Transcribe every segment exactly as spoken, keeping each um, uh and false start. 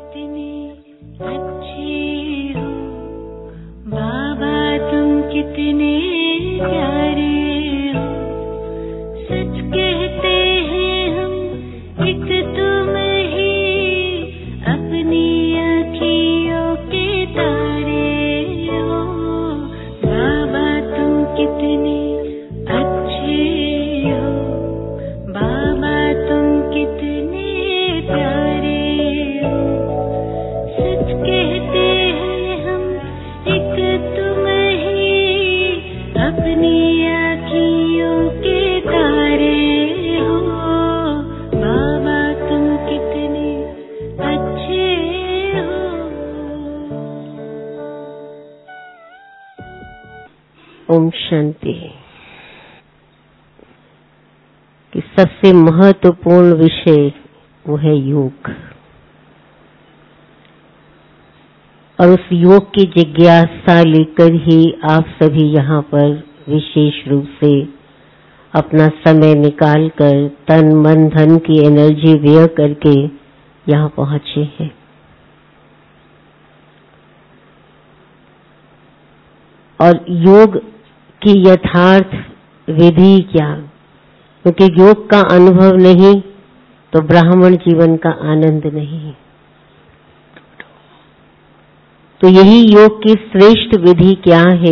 कितने अच्छे हो बाबा, तुम कितने प्यारे हो। सच कहते हैं हम, एक तुम ही अपनी आँखियों के तारे हो। बाबा तुम कितने अच्छे हो बाबा, तुम कितने प्यारे हो। सच कहते हैं हम, एक तुम ही अपनी आँखियों के तारे हो। बाबा तुम कितने अच्छे हो। ओम शांति। कि सबसे महत्वपूर्ण विषय वो है योग, और उस योग की जिज्ञासा लेकर ही आप सभी यहाँ पर विशेष रूप से अपना समय निकालकर तन मन धन की एनर्जी व्यय करके यहाँ पहुँचे हैं। और योग की यथार्थ विधि क्या, क्योंकि योग का अनुभव नहीं तो ब्राह्मण जीवन का आनंद नहीं। तो यही योग की श्रेष्ठ विधि क्या है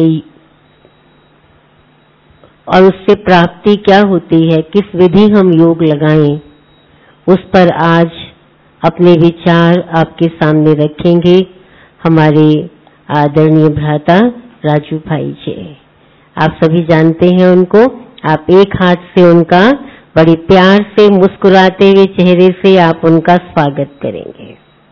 और उससे प्राप्ति क्या होती है, किस विधि हम योग लगाएं, उस पर आज अपने विचार आपके सामने रखेंगे हमारे आदरणीय भ्राता राजू भाई जी। आप सभी जानते हैं उनको। आप एक हाथ से उनका बड़ी प्यार से मुस्कुराते हुए चेहरे से आप उनका स्वागत करेंगे।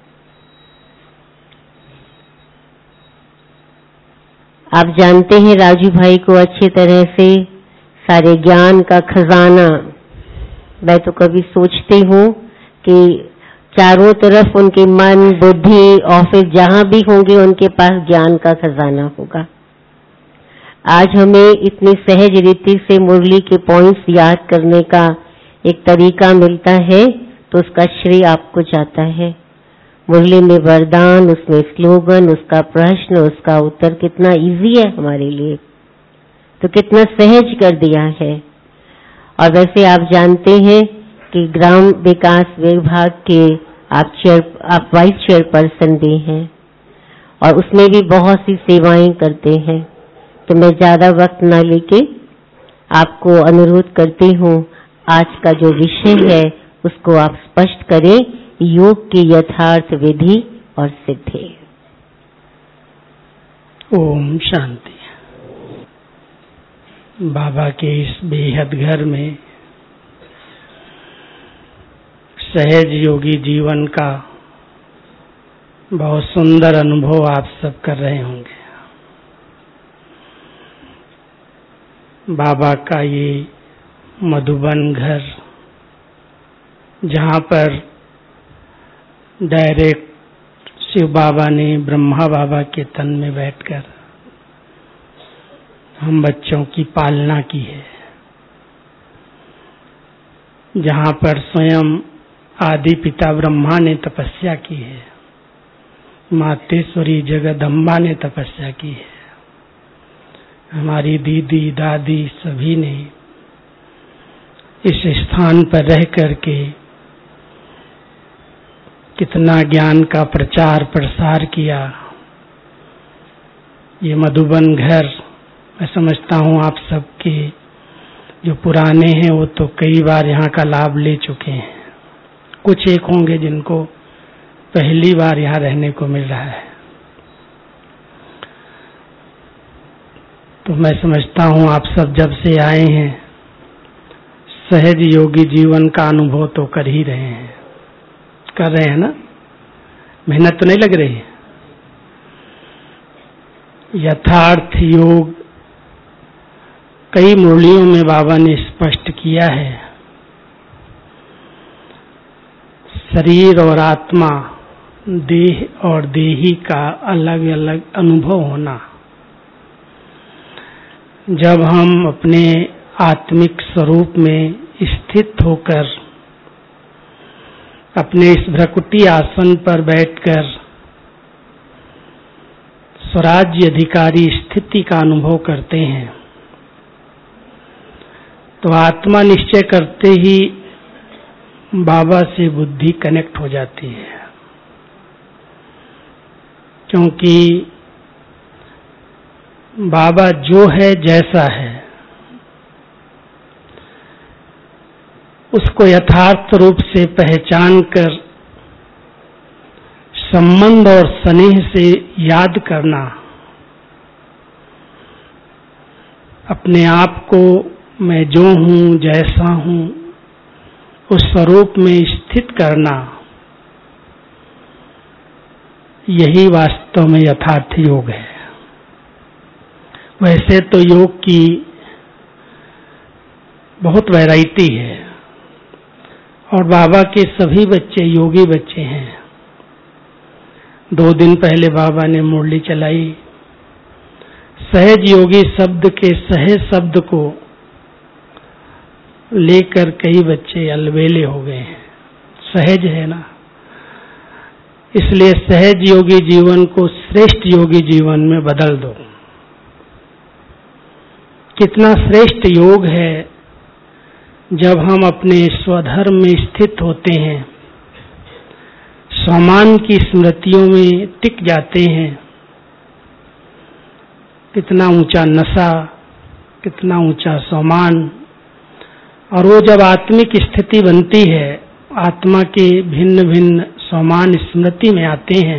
आप जानते हैं राजू भाई को अच्छी तरह से, सारे ज्ञान का खजाना। मैं तो कभी सोचती हूँ कि चारों तरफ उनके मन बुद्धि ऑफिस जहाँ भी होंगे उनके पास ज्ञान का खजाना होगा। आज हमें इतनी सहज रीति से मुरली के पॉइंट्स याद करने का एक तरीका मिलता है, तो उसका श्रेय आपको जाता है। मुरली में वरदान, उसमें स्लोगन, उसका प्रश्न, उसका उत्तर कितना इजी है हमारे लिए, तो कितना सहज कर दिया है। और वैसे आप जानते हैं कि ग्राम विकास विभाग के आप चेयर आप वाइस चेयरपर्सन भी हैं और उसमें भी बहुत सी सेवाएं करते हैं। तो मैं ज्यादा वक्त ना लेके आपको अनुरोध करती हूँ, आज का जो विषय है उसको आप स्पष्ट करें, योग की यथार्थ विधि और सिद्धि। ओम शांति। बाबा के इस बेहद घर में सहज योगी जीवन का बहुत सुंदर अनुभव आप सब कर रहे होंगे। बाबा का ये मधुबन घर, जहाँ पर डायरेक्ट शिव बाबा ने ब्रह्मा बाबा के तन में बैठकर हम बच्चों की पालना की है, जहाँ पर स्वयं आदि पिता ब्रह्मा ने तपस्या की है, मातेश्वरी जगदम्बा ने तपस्या की है, हमारी दीदी दादी सभी ने इस स्थान पर रह करके कितना ज्ञान का प्रचार प्रसार किया। ये मधुबन घर, मैं समझता हूँ आप सबके जो पुराने हैं वो तो कई बार यहाँ का लाभ ले चुके हैं, कुछ एक होंगे जिनको पहली बार यहाँ रहने को मिल रहा है। तो मैं समझता हूँ आप सब जब से आए हैं सहज योगी जीवन का अनुभव तो कर ही रहे हैं, कर रहे हैं ना, मेहनत तो नहीं लग रही। यथार्थ योग कई मुरलियों में बाबा ने स्पष्ट किया है। शरीर और आत्मा, देह और देही का अलग अलग अनुभव होना। जब हम अपने आत्मिक स्वरूप में स्थित होकर अपने इस भ्रकुटी आसन पर बैठकर स्वराज्य अधिकारी स्थिति का अनुभव करते हैं तो आत्मा निश्चय करते ही बाबा से बुद्धि कनेक्ट हो जाती है, क्योंकि बाबा जो है जैसा है उसको यथार्थ रूप से पहचान कर संबंध और स्नेह से याद करना, अपने आप को मैं जो हूं जैसा हूं उस स्वरूप में स्थित करना, यही वास्तव में यथार्थ योग है। वैसे तो योग की बहुत वैरायटी है और बाबा के सभी बच्चे योगी बच्चे हैं। दो दिन पहले बाबा ने मुरली चलाई, सहज योगी शब्द के सहज शब्द को लेकर कई बच्चे अलबेले हो गए हैं। सहज है ना, इसलिए सहज योगी जीवन को श्रेष्ठ योगी जीवन में बदल दो। कितना श्रेष्ठ योग है जब हम अपने स्वधर्म में स्थित होते हैं, स्वमान की स्मृतियों में टिक जाते हैं। कितना ऊंचा नशा, कितना ऊंचा स्वमान। और वो जब आत्मिक स्थिति बनती है, आत्मा के भिन्न भिन्न स्वमान स्मृति में आते हैं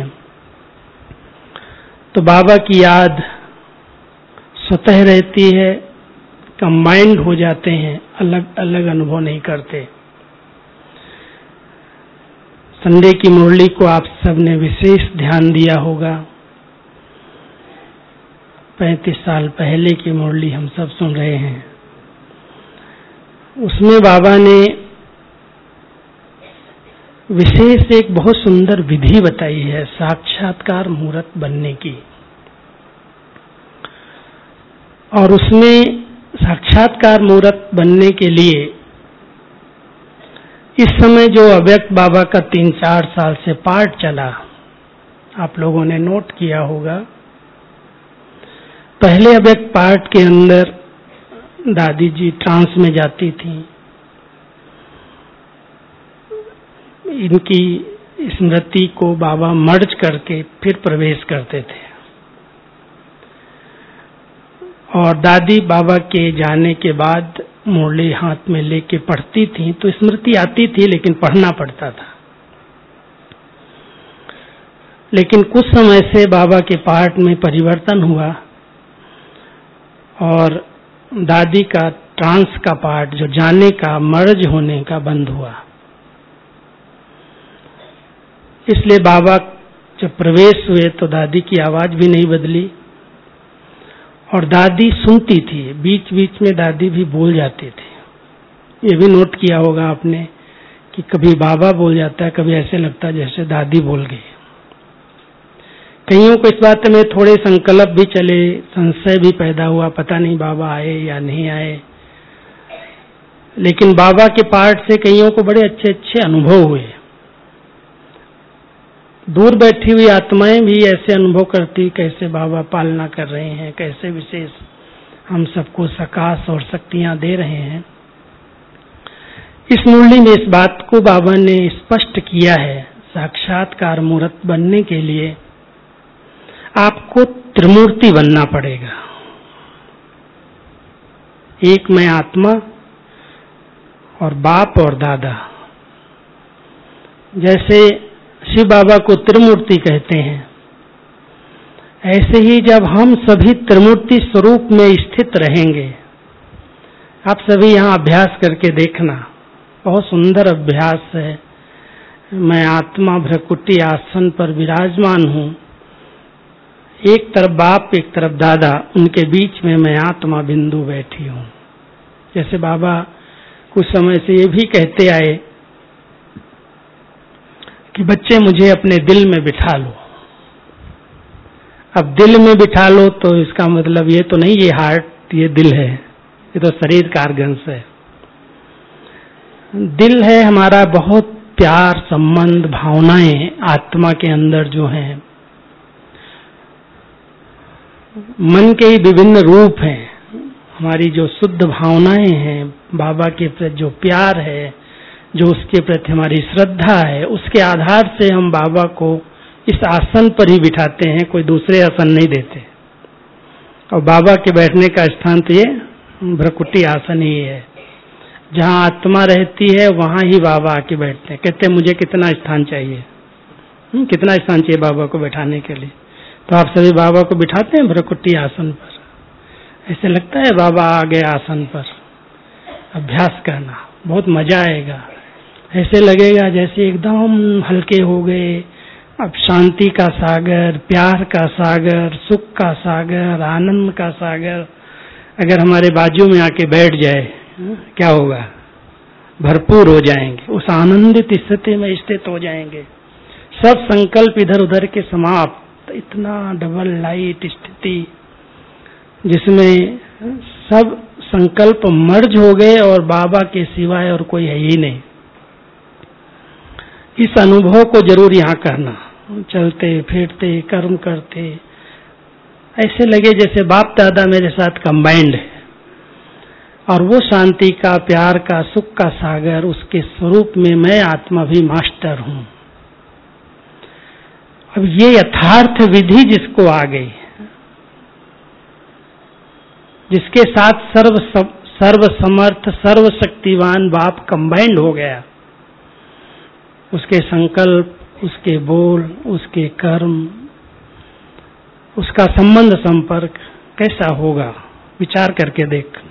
तो बाबा की याद स्वतः रहती है, कंबाइंड हो जाते हैं, अलग अलग अनुभव नहीं करते। संडे की मुरली को आप सबने विशेष ध्यान दिया होगा। पैंतीस साल पहले की मुरली हम सब सुन रहे हैं। उसमें बाबा ने विशेष एक बहुत सुंदर विधि बताई है साक्षात्कार मूर्त बनने की। और उसमें साक्षात्कार मूर्त बनने के लिए इस समय जो अव्यक्त बाबा का तीन चार साल से पाठ चला, आप लोगों ने नोट किया होगा। पहले अव्यक्त पाठ के अंदर दादी जी ट्रांस में जाती थी, इनकी स्मृति को बाबा मर्ज करके फिर प्रवेश करते थे। और दादी बाबा के जाने के बाद मुरली हाथ में लेके पढ़ती थी तो स्मृति आती थी, लेकिन पढ़ना पड़ता था। लेकिन कुछ समय से बाबा के पाठ में परिवर्तन हुआ और दादी का ट्रांस का पाठ, जो जाने का, मर्ज होने का, बंद हुआ। इसलिए बाबा जब प्रवेश हुए तो दादी की आवाज भी नहीं बदली और दादी सुनती थी। बीच बीच में दादी भी बोल जाती थी। ये भी नोट किया होगा आपने कि कभी बाबा बोल जाता है, कभी ऐसे लगता है जैसे दादी बोल गई। कईयों को इस बात में थोड़े संकल्प भी चले, संशय भी पैदा हुआ, पता नहीं बाबा आए या नहीं आए। लेकिन बाबा के पाठ से कईयों को बड़े अच्छे अच्छे अनुभव हुए। दूर बैठी हुई आत्माएं भी ऐसे अनुभव करती, कैसे बाबा पालना कर रहे हैं, कैसे विशेष हम सबको सकाश और शक्तियां दे रहे हैं। इस मुरली में इस बात को बाबा ने स्पष्ट किया है। साक्षात्कार मूर्त बनने के लिए आपको त्रिमूर्ति बनना पड़ेगा। एक मैं आत्मा और बाप और दादा। जैसे शिव बाबा को त्रिमूर्ति कहते हैं, ऐसे ही जब हम सभी त्रिमूर्ति स्वरूप में स्थित रहेंगे। आप सभी यहाँ अभ्यास करके देखना, बहुत सुंदर अभ्यास है। मैं आत्मा भ्रकुटी आसन पर विराजमान हूँ, एक तरफ बाप एक तरफ दादा, उनके बीच में मैं आत्मा बिंदु बैठी हूँ। जैसे बाबा कुछ समय से ये भी कहते आए कि बच्चे मुझे अपने दिल में बिठा लो। अब दिल में बिठा लो तो इसका मतलब ये तो नहीं ये हार्ट, ये दिल है, ये तो शरीर का अंश है। दिल है हमारा बहुत प्यार, संबंध, भावनाएं आत्मा के अंदर जो हैं, मन के ही विभिन्न रूप हैं। हमारी जो शुद्ध भावनाएं हैं, बाबा के प्रति जो प्यार है, जो उसके प्रति हमारी श्रद्धा है, उसके आधार से हम बाबा को इस आसन पर ही बिठाते हैं, कोई दूसरे आसन नहीं देते। और बाबा के बैठने का स्थान तो ये भ्रकुटी आसन ही है। जहाँ आत्मा रहती है वहां ही बाबा आके बैठते हैं। कहते हैं मुझे कितना स्थान चाहिए, कितना स्थान चाहिए बाबा को बैठाने के लिए। तो आप सभी बाबा को बिठाते हैं भ्रकुटी आसन पर। ऐसे लगता है बाबा आ गए आसन पर। अभ्यास करना, बहुत मजा आएगा। ऐसे लगेगा जैसे एकदम हल्के हो गए। अब शांति का सागर, प्यार का सागर, सुख का सागर, आनंद का सागर अगर हमारे बाजू में आके बैठ जाए, क्या होगा? भरपूर हो जाएंगे, उस आनंदित स्थिति में स्थित हो जाएंगे। सब संकल्प इधर उधर के समाप्त। इतना डबल लाइट स्थिति जिसमें सब संकल्प मर्ज हो गए और बाबा के सिवाय और कोई है ही नहीं। इस अनुभव को जरूर यहाँ करना। चलते फिरते कर्म करते ऐसे लगे जैसे बाप दादा मेरे साथ कंबाइंड है, और वो शांति का, प्यार का, सुख का सागर, उसके स्वरूप में मैं आत्मा भी मास्टर हूं। अब ये यथार्थ विधि जिसको आ गई, जिसके साथ सर्व सर्व समर्थ, सर्व शक्तिवान बाप कंबाइंड हो गया, उसके संकल्प, उसके बोल, उसके कर्म, उसका संबंध संपर्क कैसा होगा, विचार करके देखना।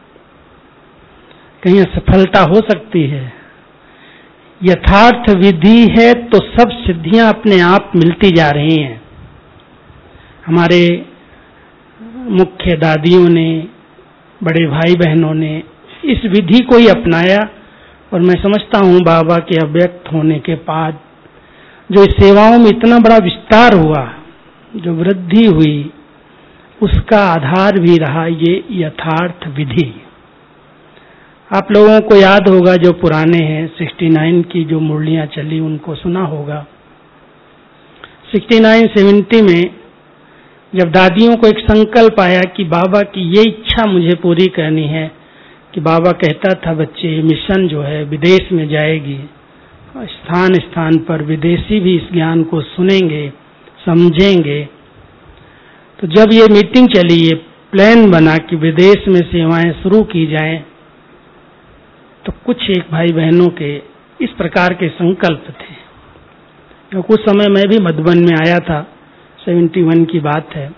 कहीं असफलता हो सकती है। यथार्थ विधि है तो सब सिद्धियां अपने आप मिलती जा रही हैं। हमारे मुख्य दादियों ने, बड़े भाई बहनों ने इस विधि को ही अपनाया, और मैं समझता हूं बाबा के अव्यक्त होने के बाद जो इस सेवाओं में इतना बड़ा विस्तार हुआ, जो वृद्धि हुई, उसका आधार भी रहा ये यथार्थ विधि। आप लोगों को याद होगा जो पुराने हैं, सिक्सटी नाइन की जो मुरलियां चली उनको सुना होगा। सिक्सटी नाइन सेवेंटी में जब दादियों को एक संकल्प आया कि बाबा की ये इच्छा मुझे पूरी करनी है, कि बाबा कहता था बच्चे मिशन जो है विदेश में जाएगी, स्थान स्थान पर विदेशी भी इस ज्ञान को सुनेंगे, समझेंगे। तो जब ये मीटिंग चली, ये प्लान बना कि विदेश में सेवाएं शुरू की जाएं, तो कुछ एक भाई बहनों के इस प्रकार के संकल्प थे। तो कुछ समय मैं भी मधुबन में आया था, इकहत्तर की बात है।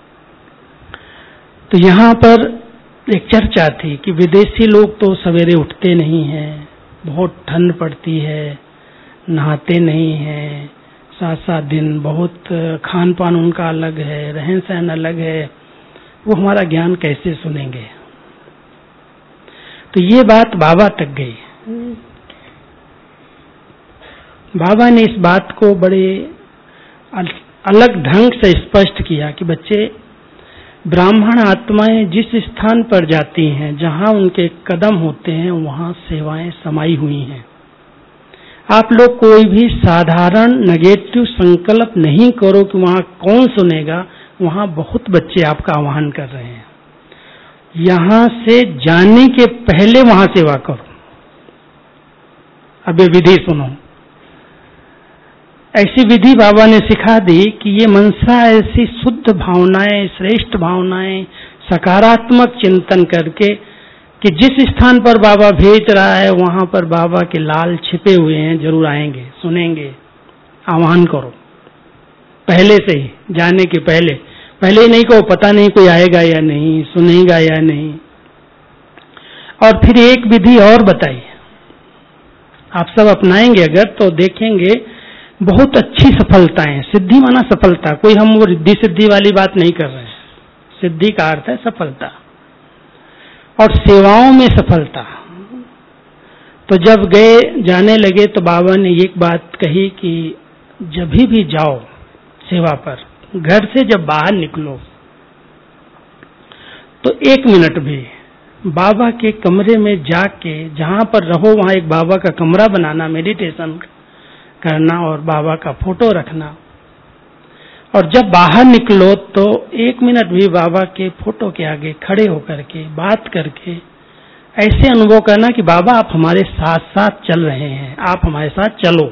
तो यहाँ पर एक चर्चा थी कि विदेशी लोग तो सवेरे उठते नहीं हैं, बहुत ठंड पड़ती है, नहाते नहीं हैं, सात सात दिन बहुत खान पान उनका अलग है, रहन सहन अलग है, वो हमारा ज्ञान कैसे सुनेंगे। तो ये बात बाबा तक गई। बाबा ने इस बात को बड़े अलग ढंग से स्पष्ट किया कि बच्चे, ब्राह्मण आत्माएं जिस स्थान पर जाती हैं, जहां उनके कदम होते हैं, वहां सेवाएं समाई हुई हैं। आप लोग कोई भी साधारण नेगेटिव संकल्प नहीं करो कि वहां कौन सुनेगा। वहां बहुत बच्चे आपका आह्वान कर रहे हैं। यहां से जाने के पहले वहां सेवा करो। अब ये विधि सुनो। ऐसी विधि बाबा ने सिखा दी कि ये मनसा ऐसी शुद्ध भावनाएं, श्रेष्ठ भावनाएं, सकारात्मक चिंतन करके कि जिस स्थान पर बाबा भेज रहा है वहां पर बाबा के लाल छिपे हुए हैं, जरूर आएंगे, सुनेंगे। आह्वान करो पहले से ही, जाने के पहले। पहले ही नहीं कहो पता नहीं कोई आएगा या नहीं, सुनेगा या नहीं। और फिर एक विधि और बताई, आप सब अपनाएंगे अगर तो देखेंगे बहुत अच्छी सफलताएं। सिद्धि माना सफलता, कोई हम वो रिद्धि सिद्धि वाली बात नहीं कर रहे हैं। सिद्धि का अर्थ है सफलता, और सेवाओं में सफलता। तो जब गए, जाने लगे, तो बाबा ने एक बात कही कि जब भी जाओ सेवा पर, घर से जब बाहर निकलो तो एक मिनट भी बाबा के कमरे में जाके जहाँ पर रहो वहाँ एक बाबा का कमरा बनाना, मेडिटेशन करना और बाबा का फोटो रखना, और जब बाहर निकलो तो एक मिनट भी बाबा के फोटो के आगे खड़े होकर के बात करके ऐसे अनुभव करना कि बाबा आप हमारे साथ साथ चल रहे हैं, आप हमारे साथ चलो।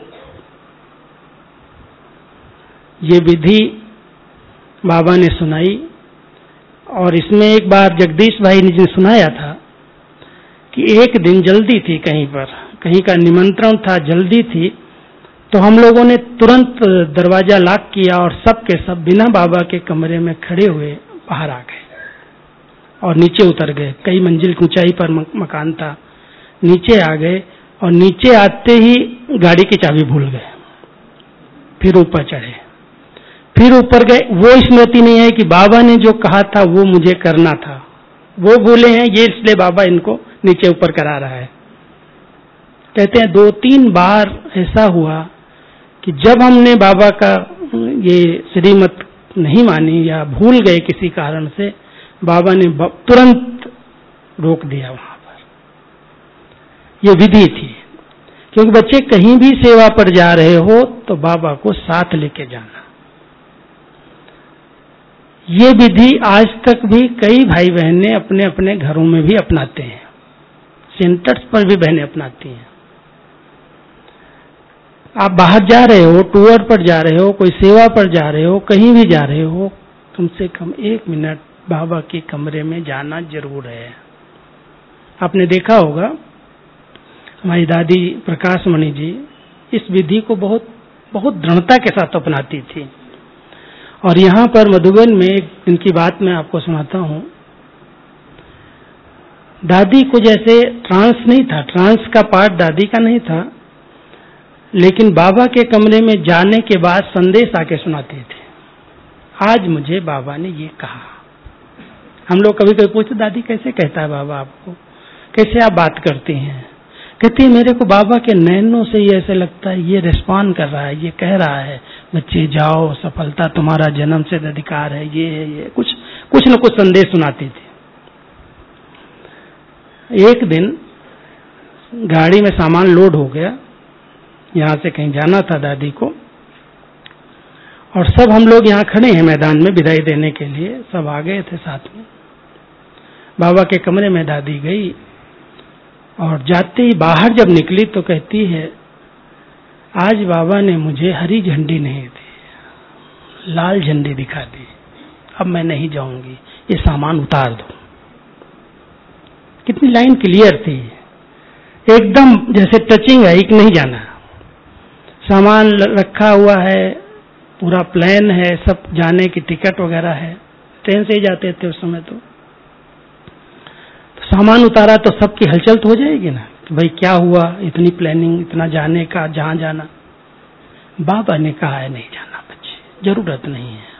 ये विधि बाबा ने सुनाई, और इसमें एक बार जगदीश भाई ने सुनाया था कि एक दिन जल्दी थी, कहीं पर कहीं का निमंत्रण था, जल्दी थी, तो हम लोगों ने तुरंत दरवाजा लॉक किया और सब के सब बिना बाबा के कमरे में खड़े हुए बाहर आ गए और नीचे उतर गए। कई मंजिल की ऊंचाई पर मकान था, नीचे आ गए और नीचे आते ही गाड़ी की चाबी भूल गए। फिर ऊपर चढ़े, फिर ऊपर गए। वो स्मृति नहीं है कि बाबा ने जो कहा था वो मुझे करना था, वो भूले हैं, ये इसलिए बाबा इनको नीचे ऊपर करा रहा है। कहते हैं दो तीन बार ऐसा हुआ कि जब हमने बाबा का ये श्रीमत नहीं मानी या भूल गए किसी कारण से, बाबा ने तुरंत रोक दिया वहां पर। ये विधि थी, क्योंकि बच्चे कहीं भी सेवा पर जा रहे हो तो बाबा को साथ लेके जाना। ये विधि आज तक भी कई भाई बहनें अपने अपने घरों में भी अपनाते हैं, सेंटर्स पर भी बहनें अपनाती हैं। आप बाहर जा रहे हो, टूर पर जा रहे हो, कोई सेवा पर जा रहे हो, कहीं भी जा रहे हो, कम से कम एक मिनट बाबा के कमरे में जाना जरूर है। आपने देखा होगा हमारी दादी प्रकाश मणि जी इस विधि को बहुत बहुत दृढ़ता के साथ अपनाती थी। और यहाँ पर मधुबन में इनकी बात मैं आपको सुनाता हूँ। दादी को जैसे ट्रांस नहीं था, ट्रांस का पार्ट दादी का नहीं था, लेकिन बाबा के कमरे में जाने के बाद संदेश आके सुनाते थे। आज मुझे बाबा ने ये कहा। हम लोग कभी कभी पूछते दादी कैसे कहता है बाबा आपको, कैसे आप बात करती हैं? कहती है मेरे को बाबा के नैनों से ही ऐसे लगता है ये रिस्पॉन्ड कर रहा है, ये कह रहा है बच्चे जाओ, सफलता तुम्हारा जन्म से अधिकार है, ये है ये कुछ कुछ न कुछ संदेश सुनाती थी। एक दिन गाड़ी में सामान लोड हो गया, यहाँ से कहीं जाना था दादी को, और सब हम लोग यहाँ खड़े हैं मैदान में विदाई देने के लिए, सब आ गए थे साथ में। बाबा के कमरे में दादी गई और जाते ही बाहर जब निकली तो कहती है आज बाबा ने मुझे हरी झंडी नहीं दी, लाल झंडी दिखा दी, अब मैं नहीं जाऊंगी, ये सामान उतार दो। कितनी लाइन क्लियर थी, एकदम जैसे टचिंग है, एक नहीं जाना। सामान रखा हुआ है, पूरा प्लान है, सब जाने की टिकट वगैरह है, ट्रेन से ही जाते थे उस समय। तो, तो सामान उतारा तो सबकी हलचल तो हो जाएगी ना कि भाई क्या हुआ, इतनी प्लानिंग, इतना जाने का, जहां जाना। बाबा ने कहा है नहीं जाना बच्चे, जरूरत नहीं है।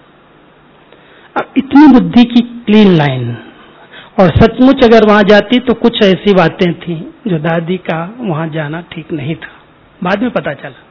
अब इतनी बुद्धि की क्लीन लाइन, और सचमुच अगर वहां जाती तो कुछ ऐसी बातें थी जो दादी का वहां जाना ठीक नहीं था, बाद में पता चला।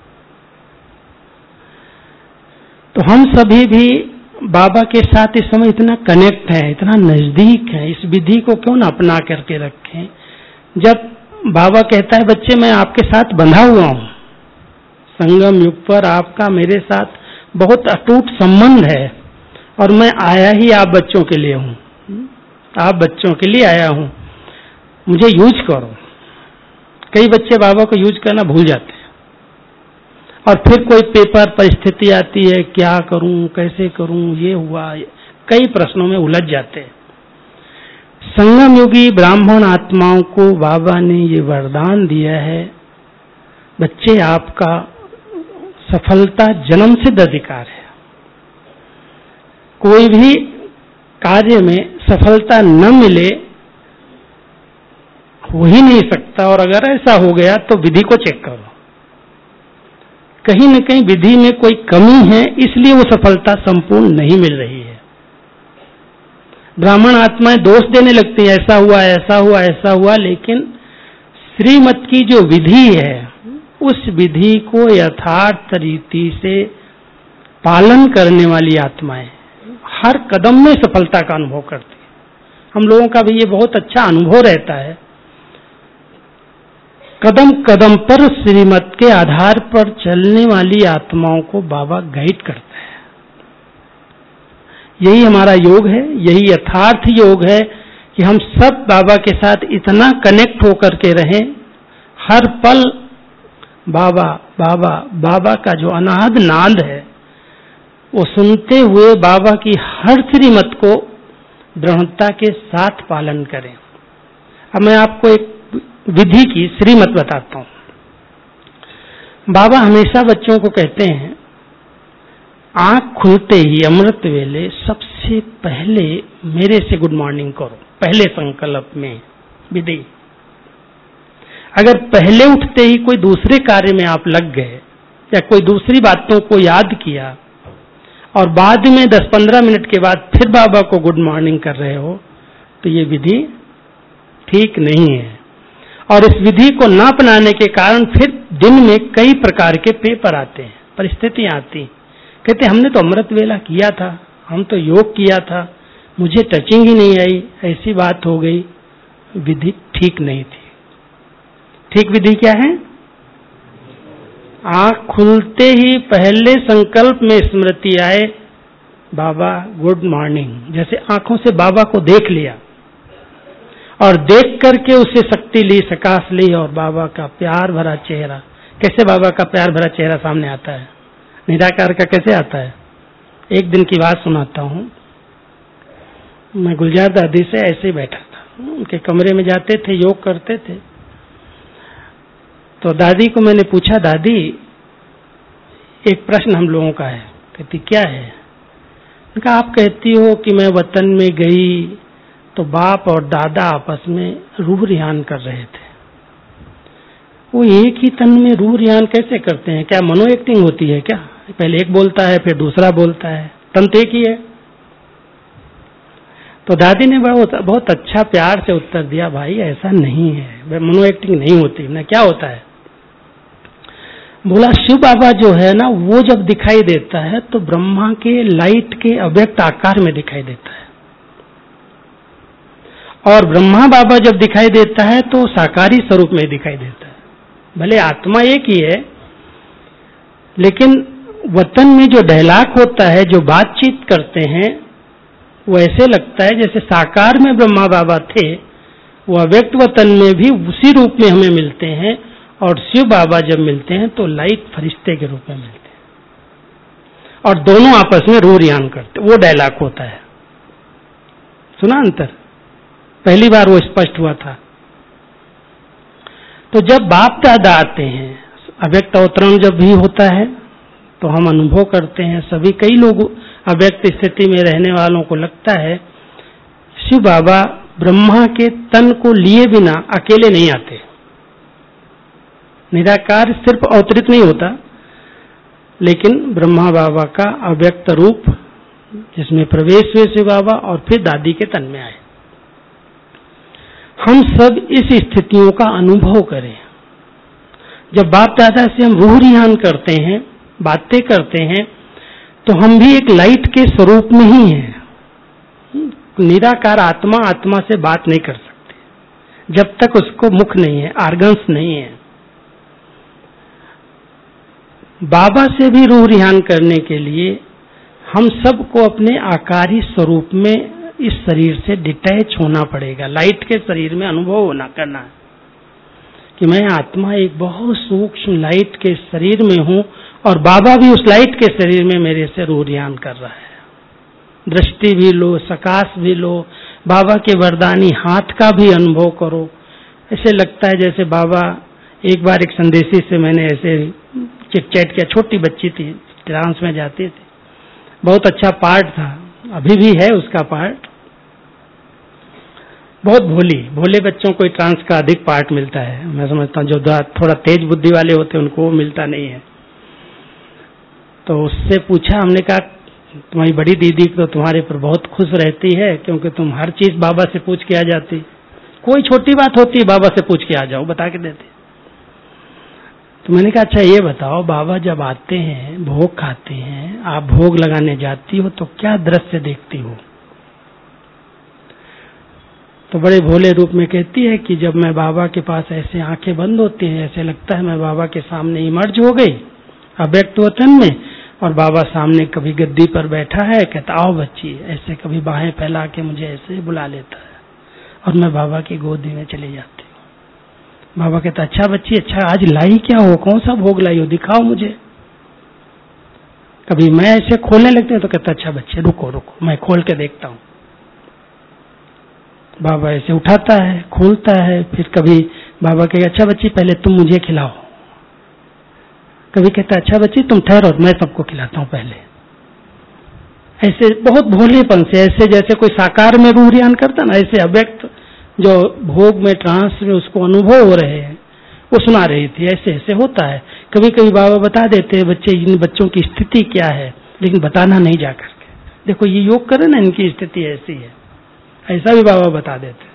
तो हम सभी भी बाबा के साथ इस समय इतना कनेक्ट है, इतना नजदीक है, इस विधि को क्यों ना अपना करके रखें। जब बाबा कहता है बच्चे मैं आपके साथ बंधा हुआ हूं, संगम युग पर आपका मेरे साथ बहुत अटूट संबंध है, और मैं आया ही आप बच्चों के लिए हूं, आप बच्चों के लिए आया हूं, मुझे यूज करो। कई बच्चे बाबा को यूज करना भूल जाते हैं, और फिर कोई पेपर परिस्थिति आती है, क्या करूं, कैसे करूं, ये हुआ, कई प्रश्नों में उलझ जाते हैं। संगम युगी ब्राह्मण आत्माओं को बाबा ने ये वरदान दिया है, बच्चे आपका सफलता जन्म सिद्ध अधिकार है। कोई भी कार्य में सफलता न मिले हो ही नहीं सकता, और अगर ऐसा हो गया तो विधि को चेक करो, कहीं न कहीं विधि में कोई कमी है, इसलिए वो सफलता संपूर्ण नहीं मिल रही है। ब्राह्मण आत्माएं दोष देने लगती है, ऐसा हुआ ऐसा हुआ ऐसा हुआ, लेकिन श्रीमत की जो विधि है उस विधि को यथार्थ रीति से पालन करने वाली आत्माएं हर कदम में सफलता का अनुभव करती है, हम लोगों का भी ये बहुत अच्छा अनुभव रहता है। कदम कदम पर श्रीमत के आधार पर चलने वाली आत्माओं को बाबा गाइड करता है। यही हमारा योग है, यही यथार्थ योग है कि हम सब बाबा के साथ इतना कनेक्ट होकर के रहें, हर पल बाबा बाबा बाबा का जो अनाहद नाद है वो सुनते हुए बाबा की हर श्रीमत को दृढ़ता के साथ पालन करें। अब मैं आपको एक विधि की श्रीमत बताता हूं। बाबा हमेशा बच्चों को कहते हैं, आंख खुलते ही अमृत वेले सबसे पहले मेरे से गुड मॉर्निंग करो, पहले संकल्प में विधि। अगर पहले उठते ही कोई दूसरे कार्य में आप लग गए या कोई दूसरी बातों को याद किया और बाद में दस पंद्रह मिनट के बाद फिर बाबा को गुड मॉर्निंग कर रहे हो, तो ये विधि ठीक नहीं है। और इस विधि को ना अपनाने के कारण फिर दिन में कई प्रकार के पेपर आते हैं, परिस्थितियां आती। कहते हमने तो अमृत वेला किया था, हम तो योग किया था, मुझे टचिंग ही नहीं आई, ऐसी बात हो गई। विधि ठीक नहीं थी। ठीक विधि क्या है? आंख खुलते ही पहले संकल्प में स्मृति आए, बाबा गुड मॉर्निंग। जैसे आंखों से बाबा को देख लिया और देख करके उससे शक्ति ली, सकाश ली, और बाबा का प्यार भरा चेहरा। कैसे बाबा का प्यार भरा चेहरा सामने आता है? निराकार का कैसे आता है? एक दिन की बात सुनाता हूँ। मैं गुलजार दादी से ऐसे ही बैठा था, उनके कमरे में जाते थे, योग करते थे। तो दादी को मैंने पूछा, दादी एक प्रश्न हम लोगों का है। कहती क्या है? कहा आप कहती हो कि मैं वतन में गई तो बाप और दादा आपस में रूह रिहान कर रहे थे। वो एक ही तन में रूह रिहान कैसे करते हैं? क्या मनो एक्टिंग होती है क्या? पहले एक बोलता है फिर दूसरा बोलता है, तन तो एक ही है। तो दादी ने बहुत बहुत अच्छा प्यार से उत्तर दिया, भाई ऐसा नहीं है, मनो एक्टिंग नहीं होती। ना क्या होता है? बोला शिव बाबा जो है ना, वो जब दिखाई देता है तो ब्रह्मा के लाइट के अव्यक्त आकार में दिखाई देता है, और ब्रह्मा बाबा जब दिखाई देता है तो साकारी स्वरूप में दिखाई देता है। भले आत्मा एक ही है, लेकिन वतन में जो डायलॉग होता है, जो बातचीत करते हैं, वो ऐसे लगता है जैसे साकार में ब्रह्मा बाबा थे, वो अव्यक्त वतन में भी उसी रूप में हमें मिलते हैं। और शिव बाबा जब मिलते हैं तो लाइट फरिश्ते के रूप में मिलते हैं, और दोनों आपस में रूह रिहान करते। वो डायलॉग होता है। सुना अंतर? पहली बार वो स्पष्ट हुआ था। तो जब बाप दादा आते हैं, अव्यक्त अवतरण जब भी होता है तो हम अनुभव करते हैं, सभी कई लोग अव्यक्त स्थिति में रहने वालों को लगता है शिव बाबा ब्रह्मा के तन को लिए बिना अकेले नहीं आते। निराकार सिर्फ अवतरित नहीं होता, लेकिन ब्रह्मा बाबा का अव्यक्त रूप जिसमें प्रवेश हुए शिव बाबा और फिर दादी के तन में आए। हम सब इस स्थितियों का अनुभव करें। जब बाप दादा से हम रूह रिहान करते हैं, बातें करते हैं, तो हम भी एक लाइट के स्वरूप में ही हैं। निराकार आत्मा आत्मा से बात नहीं कर सकती जब तक उसको मुख नहीं है, आर्गन्स नहीं है। बाबा से भी रूह रिहान करने के लिए हम सबको अपने आकारी स्वरूप में इस शरीर से डिटैच होना पड़ेगा। लाइट के शरीर में अनुभव होना करना है कि मैं आत्मा एक बहुत सूक्ष्म लाइट के शरीर में हूं, और बाबा भी उस लाइट के शरीर में मेरे से रूह रिहान कर रहा है। दृष्टि भी लो, सकाश भी लो, बाबा के वरदानी हाथ का भी अनुभव करो। ऐसे लगता है जैसे बाबा, एक बार एक संदेशी से मैंने ऐसे चिट चैट किया, छोटी बच्ची थी, ट्रांस में जाती थी, बहुत अच्छा पार्ट था, अभी भी है उसका पार्ट। बहुत भोली, भोले बच्चों को ट्रांस का अधिक पार्ट मिलता है। मैं समझता हूँ जो थोड़ा तेज बुद्धि वाले होते हैं उनको वो मिलता नहीं है। तो उससे पूछा, हमने कहा तुम्हारी बड़ी दीदी तो तुम्हारे पर बहुत खुश रहती है, क्योंकि तुम हर चीज बाबा से पूछ के आ जाती, कोई छोटी बात होती है बाबा से पूछ के आ जाओ, बता के देते। तो मैंने कहा अच्छा ये बताओ, बाबा जब आते हैं, भोग खाते हैं, आप भोग लगाने जाती हो तो क्या दृश्य देखती हो? तो बड़े भोले रूप में कहती है कि जब मैं बाबा के पास ऐसे आंखें बंद होती हैं, ऐसे लगता है मैं बाबा के सामने इमर्ज हो गई अव्यक्त वतन में, और बाबा सामने कभी गद्दी पर बैठा है, कहता आओ बच्ची, ऐसे कभी बाहें फैला के मुझे ऐसे बुला लेता है और मैं बाबा की गोदी में चली जाती हूँ। बाबा कहता अच्छा बच्ची, अच्छा आज लाई क्या हो, कौन सा भोग लाई हो, दिखाओ मुझे। कभी मैं ऐसे खोलने लगती हूँ तो कहता अच्छा बच्चे रुको रुको मैं खोल के देखता हूँ। बाबा ऐसे उठाता है, खोलता है, फिर कभी बाबा कहे अच्छा बच्ची पहले तुम मुझे खिलाओ, कभी कहता अच्छा बच्ची तुम ठहरो मैं सबको खिलाता हूँ पहले। ऐसे बहुत भोलेपन से, ऐसे जैसे कोई साकार में रूह रियान करता ना, ऐसे अव्यक्त जो भोग में ट्रांस में उसको अनुभव हो रहे हैं वो सुना रही थी। ऐसे ऐसे होता है। कभी कभी बाबा बता देते हैं बच्चे इन बच्चों की स्थिति क्या है, लेकिन बताना नहीं जा करके, देखो ये योग करे ना इनकी स्थिति ऐसी है, ऐसा भी बाबा बता देते।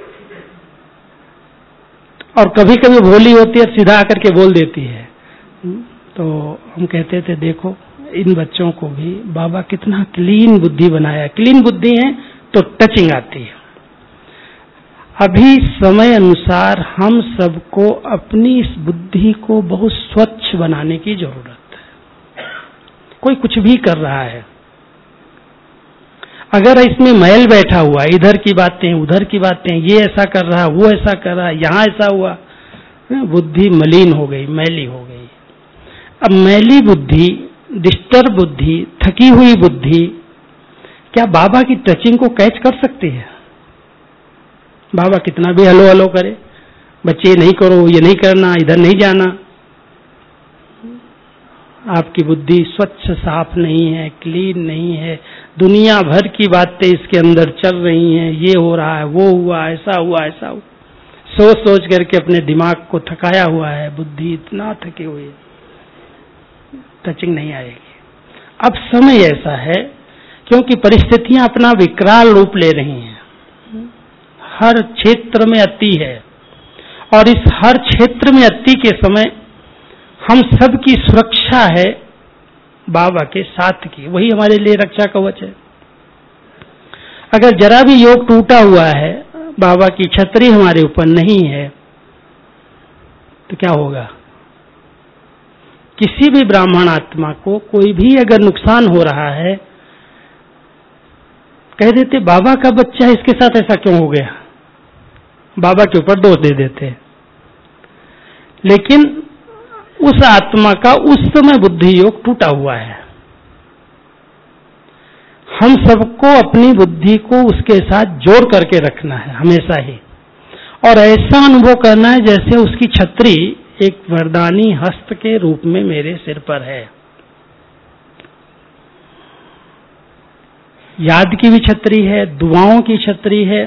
और कभी कभी भोली होती है सीधा आकर के बोल देती है। तो हम कहते थे देखो इन बच्चों को भी बाबा कितना क्लीन बुद्धि बनाया। क्लीन बुद्धि है तो टचिंग आती है। अभी समय अनुसार हम सबको अपनी इस बुद्धि को बहुत स्वच्छ बनाने की जरूरत है। कोई कुछ भी कर रहा है, अगर इसमें मैल बैठा हुआ, इधर की बातें उधर की बातें, ये ऐसा कर रहा वो ऐसा कर रहा, यहाँ ऐसा हुआ, बुद्धि मलिन हो गई, मैली हो गई। अब मैली बुद्धि, डिस्टर्ब बुद्धि, थकी हुई बुद्धि क्या बाबा की टचिंग को कैच कर सकती है? बाबा कितना भी हलो हलो करे, बच्चे ये नहीं करो, ये नहीं करना, इधर नहीं जाना, आपकी बुद्धि स्वच्छ साफ नहीं है, क्लीन नहीं है, दुनिया भर की बातें इसके अंदर चल रही हैं, ये हो रहा है, वो हुआ, ऐसा हुआ, ऐसा हुआ, सोच सोच करके अपने दिमाग को थकाया हुआ है। बुद्धि इतना थकी हुई है, टचिंग नहीं आएगी। अब समय ऐसा है क्योंकि परिस्थितियां अपना विकराल रूप ले रही हैं, हर क्षेत्र में अति है, और इस हर क्षेत्र में अति के समय हम सब की सुरक्षा है बाबा के साथ की, वही हमारे लिए रक्षा कवच है। अगर जरा भी योग टूटा हुआ है, बाबा की छतरी हमारे ऊपर नहीं है, तो क्या होगा? किसी भी ब्राह्मण आत्मा को कोई भी अगर नुकसान हो रहा है, कह देते बाबा का बच्चा इसके साथ ऐसा क्यों हो गया, बाबा के ऊपर दोष दे देते। लेकिन उस आत्मा का उस समय बुद्धि योग टूटा हुआ है। हम सबको अपनी बुद्धि को उसके साथ जोड़ करके रखना है हमेशा ही, और ऐसा अनुभव करना है जैसे उसकी छतरी एक वरदानी हस्त के रूप में मेरे सिर पर है। याद की भी छतरी है, दुआओं की छतरी है,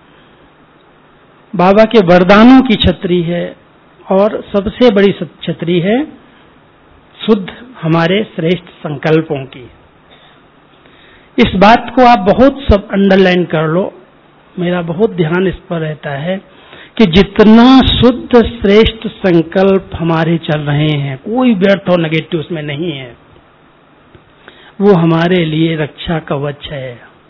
बाबा के वरदानों की छतरी है, और सबसे बड़ी छतरी है शुद्ध हमारे श्रेष्ठ संकल्पों की। इस बात को आप बहुत सब अंडरलाइन कर लो, मेरा बहुत ध्यान इस पर रहता है कि जितना शुद्ध श्रेष्ठ संकल्प हमारे चल रहे हैं, कोई व्यर्थ और नेगेटिव उसमें नहीं है, वो हमारे लिए रक्षा कवच है।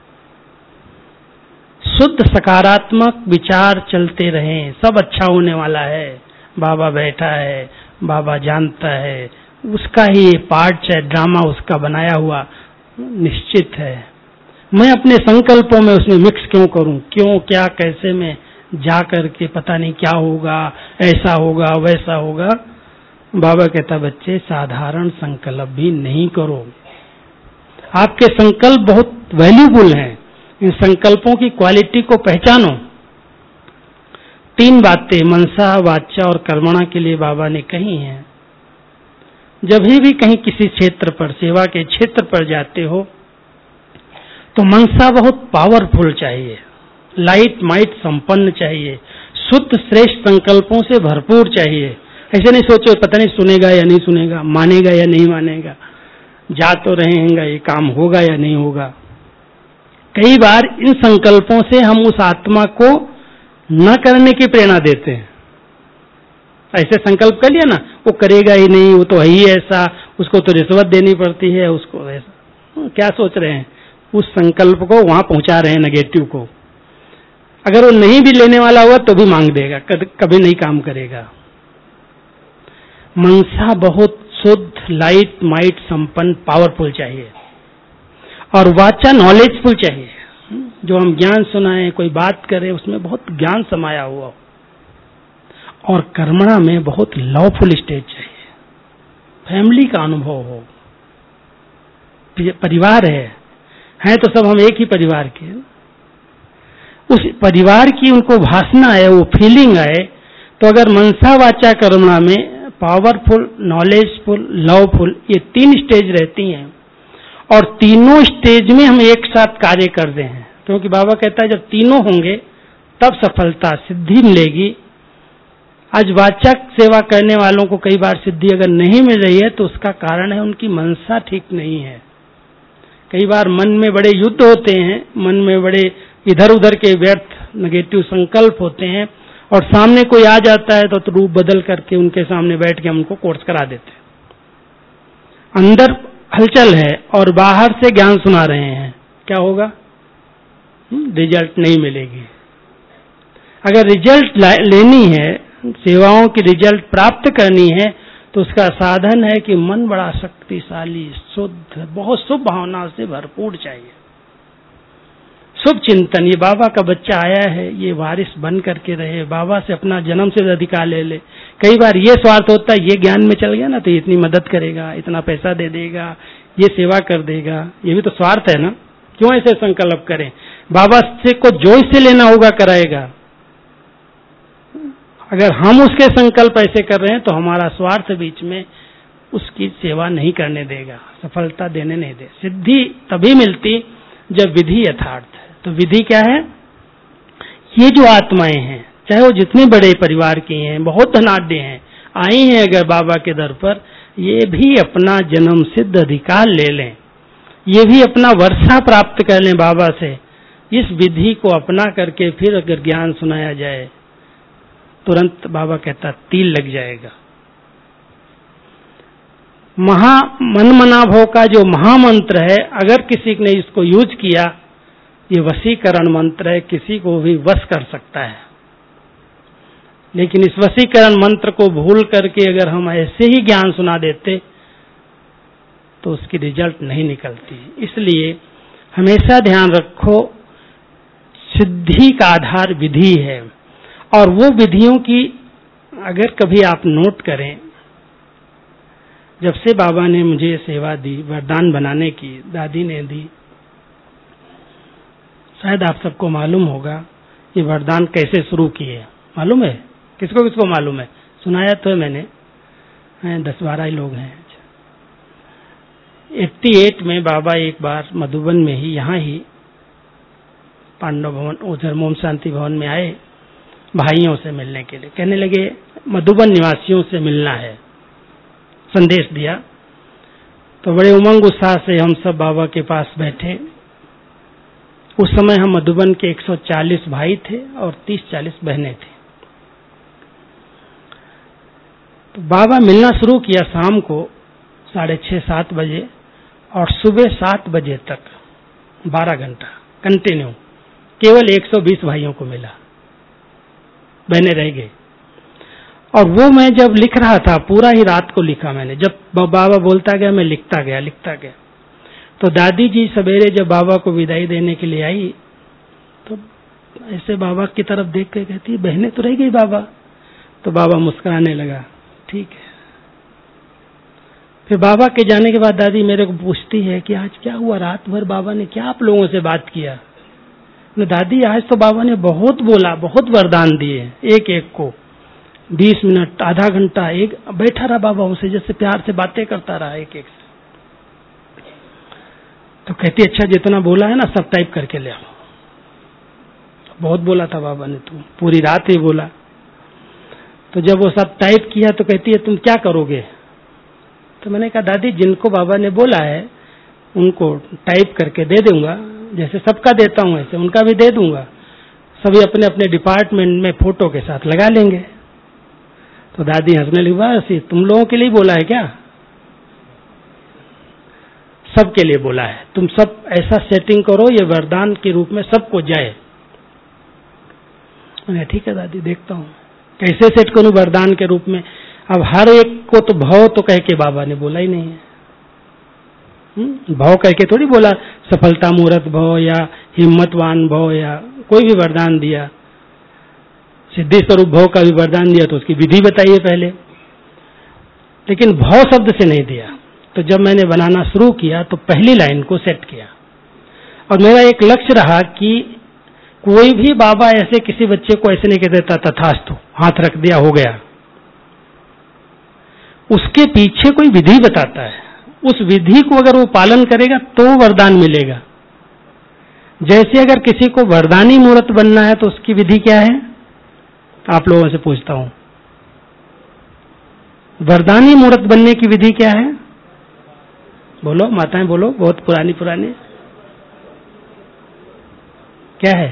शुद्ध सकारात्मक विचार चलते रहें, सब अच्छा होने वाला है, बाबा बैठा है, बाबा जानता है, उसका ही ये पार्ट है, ड्रामा उसका बनाया हुआ निश्चित है। मैं अपने संकल्पों में उसमें मिक्स क्यों करूं, क्यों क्या कैसे में जा करके पता नहीं क्या होगा, ऐसा होगा वैसा होगा। बाबा कहता बच्चे साधारण संकल्प भी नहीं करो, आपके संकल्प बहुत वैल्यूबल हैं, इन संकल्पों की क्वालिटी को पहचानो। तीन बातें मनसा वाचा और कर्मणा के लिए बाबा ने कही हैं। जब भी कहीं किसी क्षेत्र पर, सेवा के क्षेत्र पर जाते हो, तो मनसा बहुत पावरफुल चाहिए, लाइट माइट संपन्न चाहिए, शुद्ध श्रेष्ठ संकल्पों से भरपूर चाहिए। ऐसे नहीं सोचो पता नहीं सुनेगा या नहीं सुनेगा, मानेगा या नहीं मानेगा, जा तो रहेगा, ये काम होगा या नहीं होगा। कई बार इन संकल्पों से हम उस आत्मा को न करने की प्रेरणा देते हैं। ऐसे संकल्प कर लिया ना, वो करेगा ही नहीं, वो तो है ही ऐसा, उसको तो रिश्वत देनी पड़ती है, उसको ऐसा। क्या सोच रहे हैं? उस संकल्प को वहां पहुंचा रहे हैं नेगेटिव को। अगर वो नहीं भी लेने वाला हुआ तो भी मांग देगा, कभी नहीं काम करेगा। मनसा बहुत शुद्ध, लाइट, माइट, संपन्न, पावरफुल चाहिए, और वाचा नॉलेजफुल चाहिए। जो हम ज्ञान सुनाएं, कोई बात करे, उसमें बहुत ज्ञान समाया हुआ हो। और कर्मणा में बहुत लवफुल स्टेज चाहिए, फैमिली का अनुभव हो, परिवार है हैं तो सब हम एक ही परिवार के, उस परिवार की उनको भासना है, वो फीलिंग आए। तो अगर मनसा वाचा कर्मणा में पावरफुल, नॉलेजफुल, लवफुल, ये तीन स्टेज रहती हैं, और तीनों स्टेज में हम एक साथ कार्य कर रहे हैं, क्योंकि बाबा कहता है जब तीनों होंगे तब सफलता, सिद्धि मिलेगी। आज वाचक सेवा करने वालों को कई बार सिद्धि अगर नहीं मिल रही है तो उसका कारण है उनकी मनसा ठीक नहीं है। कई बार मन में बड़े युद्ध होते हैं, मन में बड़े इधर उधर के व्यर्थ नेगेटिव संकल्प होते हैं, और सामने कोई आ जाता है तो, तो रूप बदल करके उनके सामने बैठ के हम उनको कोर्स करा देते हैं। अंदर हलचल है और बाहर से ज्ञान सुना रहे हैं, क्या होगा? रिजल्ट नहीं मिलेगी। अगर रिजल्ट लेनी है, सेवाओं की रिजल्ट प्राप्त करनी है, तो उसका साधन है कि मन बड़ा शक्तिशाली, शुद्ध, बहुत शुभ भावना से भरपूर चाहिए, शुभ चिंतन। ये बाबा का बच्चा आया है, ये वारिस बन करके रहे, बाबा से अपना जन्म से अधिकार ले ले। कई बार ये स्वार्थ होता है, ये ज्ञान में चल गया ना तो ये इतनी मदद करेगा, इतना पैसा दे देगा, ये सेवा कर देगा, ये भी तो स्वार्थ है ना। क्यों ऐसे संकल्प करें? बाबा से को जो इससे लेना होगा कराएगा। अगर हम उसके संकल्प ऐसे कर रहे हैं तो हमारा स्वार्थ बीच में उसकी सेवा नहीं करने देगा, सफलता देने नहीं दे। सिद्धि तभी मिलती जब विधि यथार्थ है। तो विधि क्या है? ये जो आत्माएं हैं, चाहे वो जितने बड़े परिवार की हैं, बहुत धनाढ्य हैं, आई हैं अगर बाबा के दर पर, ये भी अपना जन्म सिद्ध अधिकार ले लें, ये भी अपना वर्षा प्राप्त कर लें बाबा से। इस विधि को अपना करके फिर अगर ज्ञान सुनाया जाए, तुरंत बाबा कहता तिल लग जाएगा। महा मन मना भव का जो महामंत्र है, अगर किसी ने इसको यूज किया, ये वशीकरण मंत्र है, किसी को भी वश कर सकता है। लेकिन इस वशीकरण मंत्र को भूल करके अगर हम ऐसे ही ज्ञान सुना देते तो उसकी रिजल्ट नहीं निकलती। इसलिए हमेशा ध्यान रखो, सिद्धि का आधार विधि है, और वो विधियों की अगर कभी आप नोट करें, जब से बाबा ने मुझे सेवा दी, वरदान बनाने की दादी ने दी, शायद आप सबको मालूम होगा ये वरदान कैसे शुरू किए। मालूम है? किसको किसको मालूम है? सुनाया तो है मैंने, दस बारह ही लोग हैं। अट्ठासी में बाबा एक बार मधुबन में ही, यहाँ ही पांडव भवन, उधर मोम शांति भवन में आए भाइयों से मिलने के लिए। कहने लगे मधुबन निवासियों से मिलना है, संदेश दिया। तो बड़े उमंग उत्साह से हम सब बाबा के पास बैठे। उस समय हम मधुबन के एक सौ चालीस भाई थे और तीस चालीस बहनें थी। तो बाबा मिलना शुरू किया शाम को साढ़े छः सात बजे, और सुबह सात बजे तक बारह घंटा कंटिन्यू केवल एक सौ बीस भाइयों को मिला, बहने रह गए। और वो मैं जब लिख रहा था, पूरा ही रात को लिखा मैंने। जब बाबा बोलता गया मैं लिखता गया लिखता गया। तो दादी जी सवेरे जब बाबा को विदाई देने के लिए आई तो ऐसे बाबा की तरफ देख के कहती, बहनें तो रह गई बाबा। तो बाबा मुस्कुराने लगा, ठीक है। फिर बाबा के जाने के बाद दादी मेरे को पूछती है कि आज क्या हुआ, रात भर बाबा ने क्या आप लोगों से बात किया? दादी आज तो बाबा ने बहुत बोला, बहुत वरदान दिए, एक एक को बीस मिनट आधा घंटा एक बैठा रहा बाबा उनसे, जैसे प्यार से बातें करता रहा एक एक से। तो कहती अच्छा जितना बोला है ना सब टाइप करके ले आओ। बहुत बोला था बाबा ने, तुम पूरी रात ही बोला। तो जब वो सब टाइप किया तो कहती है तुम क्या करोगे? तो मैंने कहा दादी जिनको बाबा ने बोला है उनको टाइप करके दे दूंगा, जैसे सबका देता हूं ऐसे उनका भी दे दूंगा, सभी अपने अपने डिपार्टमेंट में फोटो के साथ लगा लेंगे। तो दादी हंसने लगी, बस तुम लोगों के लिए बोला है क्या? सबके लिए बोला है, तुम सब ऐसा सेटिंग करो ये वरदान के रूप में सबको जाए। मैंने ठीक है दादी, देखता हूँ कैसे सेट करूं वरदान के रूप में। अब हर एक को तो भव तो कह के बाबा ने बोला ही नहीं है। भव कह के थोड़ी बोला, सफलता मूर्त भव या हिम्मतवान भव या कोई भी वरदान दिया, सिद्धि स्वरूप भव का भी वरदान दिया तो उसकी विधि बताइए पहले, लेकिन भव शब्द से नहीं दिया। तो जब मैंने बनाना शुरू किया तो पहली लाइन को सेट किया, और मेरा एक लक्ष्य रहा कि कोई भी बाबा ऐसे किसी बच्चे को ऐसे नहीं कह देता तथास्तु, हाथ रख दिया हो गया। उसके पीछे कोई विधि बताता है, उस विधि को अगर वो पालन करेगा तो वरदान मिलेगा। जैसे अगर किसी को वरदानी मूर्त बनना है तो उसकी विधि क्या है, आप लोगों से पूछता हूं, वरदानी मूर्त बनने की विधि क्या है? बोलो माताएं, बोलो, बहुत पुरानी पुरानी क्या है?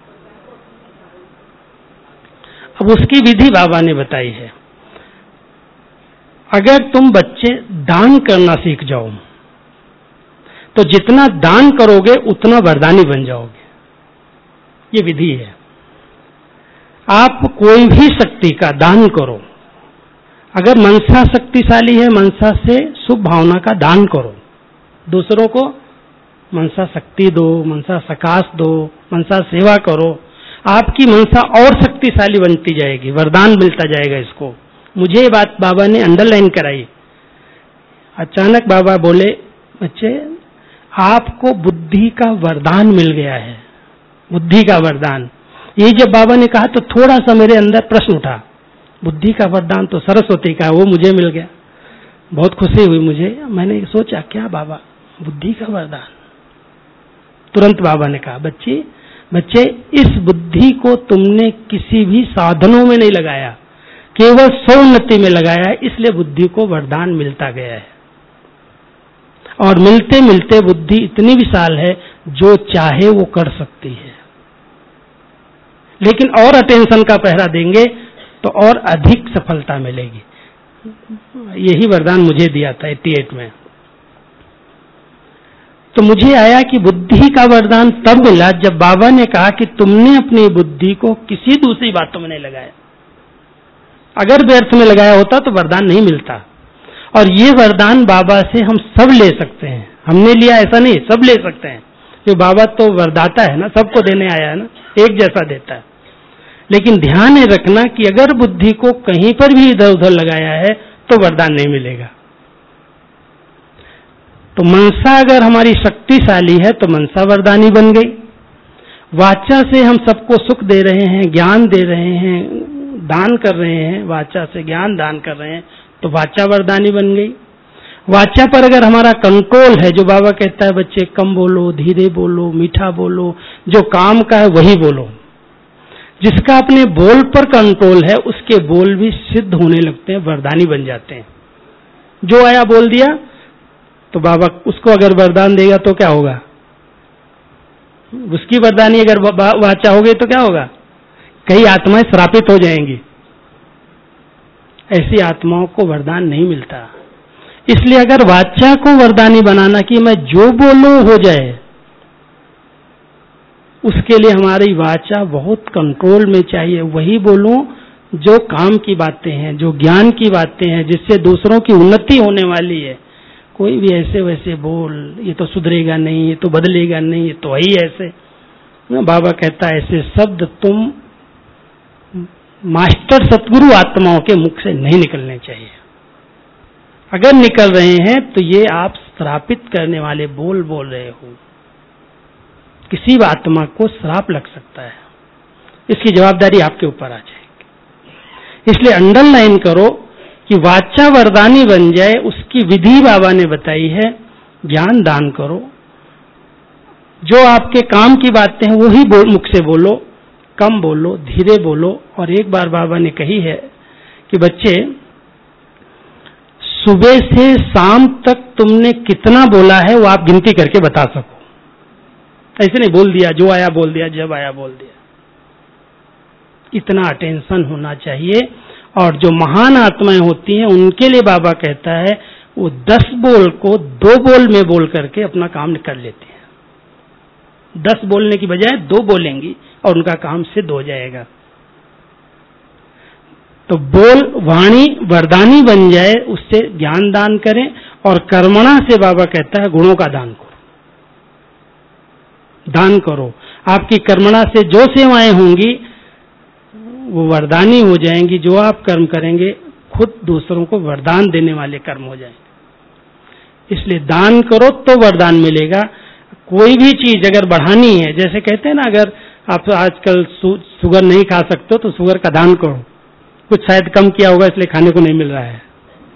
अब उसकी विधि बाबा ने बताई है। अगर तुम बच्चे दान करना सीख जाओ तो जितना दान करोगे उतना वरदानी बन जाओगे, ये विधि है। आप कोई भी शक्ति का दान करो, अगर मनसा शक्तिशाली है मनसा से शुभ भावना का दान करो, दूसरों को मनसा शक्ति दो, मनसा सकाश दो, मनसा सेवा करो, आपकी मनसा और शक्तिशाली बनती जाएगी, वरदान मिलता जाएगा। इसको मुझे ये बात बाबा ने अंडरलाइन कराई। अचानक बाबा बोले, बच्चे आपको बुद्धि का वरदान मिल गया है, बुद्धि का वरदान। ये जब बाबा ने कहा तो थोड़ा सा मेरे अंदर प्रश्न उठा, बुद्धि का वरदान तो सरस्वती का, वो मुझे मिल गया, बहुत खुशी हुई मुझे। मैंने सोचा क्या बाबा, बुद्धि का वरदान? तुरंत बाबा ने कहा, बच्चे बच्चे इस बुद्धि को तुमने किसी भी साधनों में नहीं लगाया, केवल स्वोन्नति में लगाया है, इसलिए बुद्धि को वरदान मिलता गया है। और मिलते मिलते बुद्धि इतनी विशाल है जो चाहे वो कर सकती है, लेकिन और अटेंशन का पहरा देंगे तो और अधिक सफलता मिलेगी। यही वरदान मुझे दिया था अठासी में। तो मुझे आया कि बुद्धि का वरदान तब मिला जब बाबा ने कहा कि तुमने अपनी बुद्धि को किसी दूसरी बातों में नहीं लगाया। अगर व्यर्थ में लगाया होता तो वरदान नहीं मिलता। और ये वरदान बाबा से हम सब ले सकते हैं, हमने लिया ऐसा नहीं, सब ले सकते हैं, क्योंकि बाबा तो वरदाता है ना, सबको देने आया है ना, एक जैसा देता है। लेकिन ध्यान रखना कि अगर बुद्धि को कहीं पर भी इधर उधर लगाया है तो वरदान नहीं मिलेगा। तो मनसा अगर हमारी शक्तिशाली है तो मनसा वरदानी बन गई। वाचा से हम सबको सुख दे रहे हैं, ज्ञान दे रहे हैं, दान कर रहे हैं, वाचा से ज्ञान दान कर रहे हैं तो वाचा वरदानी बन गई। वाचा पर अगर हमारा कंट्रोल है, जो बाबा कहता है बच्चे कम बोलो, धीरे बोलो, मीठा बोलो, जो काम का है वही बोलो, जिसका अपने बोल पर कंट्रोल है उसके बोल भी सिद्ध होने लगते हैं, वरदानी बन जाते हैं। जो आया बोल दिया तो बाबा उसको अगर वरदान देगा तो क्या होगा, उसकी वरदानी अगर वाचा हो गई तो क्या होगा, कई आत्माएं श्रापित हो जाएंगी। ऐसी आत्माओं को वरदान नहीं मिलता। इसलिए अगर वाचा को वरदानी बनाना कि मैं जो बोलूं हो जाए, उसके लिए हमारी वाचा बहुत कंट्रोल में चाहिए। वही बोलूं जो काम की बातें हैं, जो ज्ञान की बातें हैं, जिससे दूसरों की उन्नति होने वाली है। कोई भी ऐसे वैसे बोल, ये तो सुधरेगा नहीं, ये तो बदलेगा नहीं, ये तो वही ऐसे। बाबा कहता है ऐसे शब्द तुम मास्टर सतगुरु आत्माओं के मुख से नहीं निकलने चाहिए। अगर निकल रहे हैं तो ये आप श्रापित करने वाले बोल बोल रहे हो, किसी भी आत्मा को श्राप लग सकता है, इसकी जवाबदारी आपके ऊपर आ जाएगी। इसलिए अंडरलाइन करो कि वाचा वरदानी बन जाए, उसकी विधि बाबा ने बताई है। ज्ञान दान करो, जो आपके काम की बातें हैं वही मुख से बोलो, कम बोलो, धीरे बोलो। और एक बार बाबा ने कही है कि बच्चे सुबह से शाम तक तुमने कितना बोला है वो आप गिनती करके बता सको। ऐसे नहीं बोल दिया, जो आया बोल दिया, जब आया बोल दिया। इतना अटेंशन होना चाहिए। और जो महान आत्माएं होती हैं उनके लिए बाबा कहता है वो दस बोल को दो बोल में बोल करके अपना काम कर लेते हैं। दस बोलने की बजाय दो बोलेंगी और उनका काम सिद्ध हो जाएगा। तो बोल वाणी वरदानी बन जाए, उससे ज्ञान दान करें। और कर्मणा से बाबा कहता है गुणों का दान करो, दान करो। आपकी कर्मणा से जो सेवाएं होंगी वो वरदानी हो जाएंगी। जो आप कर्म करेंगे खुद दूसरों को वरदान देने वाले कर्म हो जाएंगे। इसलिए दान करो तो वरदान मिलेगा। कोई भी चीज अगर बढ़ानी है, जैसे कहते हैं ना, अगर आप आजकल शुगर नहीं खा सकते तो शुगर का दान करो, कुछ शायद कम किया होगा इसलिए खाने को नहीं मिल रहा है।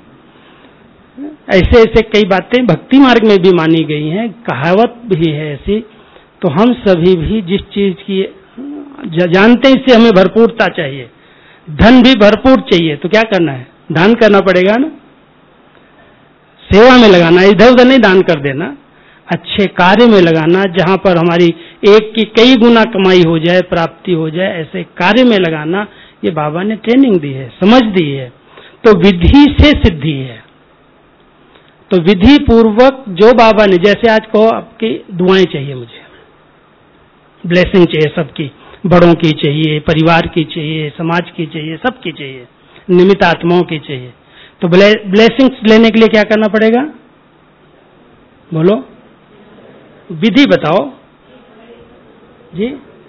ऐसे ऐसे कई बातें भक्ति मार्ग में भी मानी गई हैं, कहावत भी है ऐसी। तो हम सभी भी जिस चीज की जानते हैं इससे हमें भरपूरता चाहिए, धन भी भरपूर चाहिए, तो क्या करना है? दान करना पड़ेगा ना, सेवा में लगाना, इधर उधर नहीं दान कर देना, अच्छे कार्य में लगाना, जहां पर हमारी एक की कई गुना कमाई हो जाए, प्राप्ति हो जाए, ऐसे कार्य में लगाना। ये बाबा ने ट्रेनिंग दी है, समझ दी है। तो विधि से सिद्धि है। तो विधि पूर्वक जो बाबा ने, जैसे आज कहो आपकी दुआएं चाहिए, मुझे ब्लेसिंग चाहिए, सबकी, बड़ों की चाहिए, परिवार की चाहिए, समाज की चाहिए, सबकी चाहिए, निमित्त आत्माओं की चाहिए। तो ब्लेसिंग्स लेने के लिए क्या करना पड़ेगा? बोलो, विधि बताओ जी।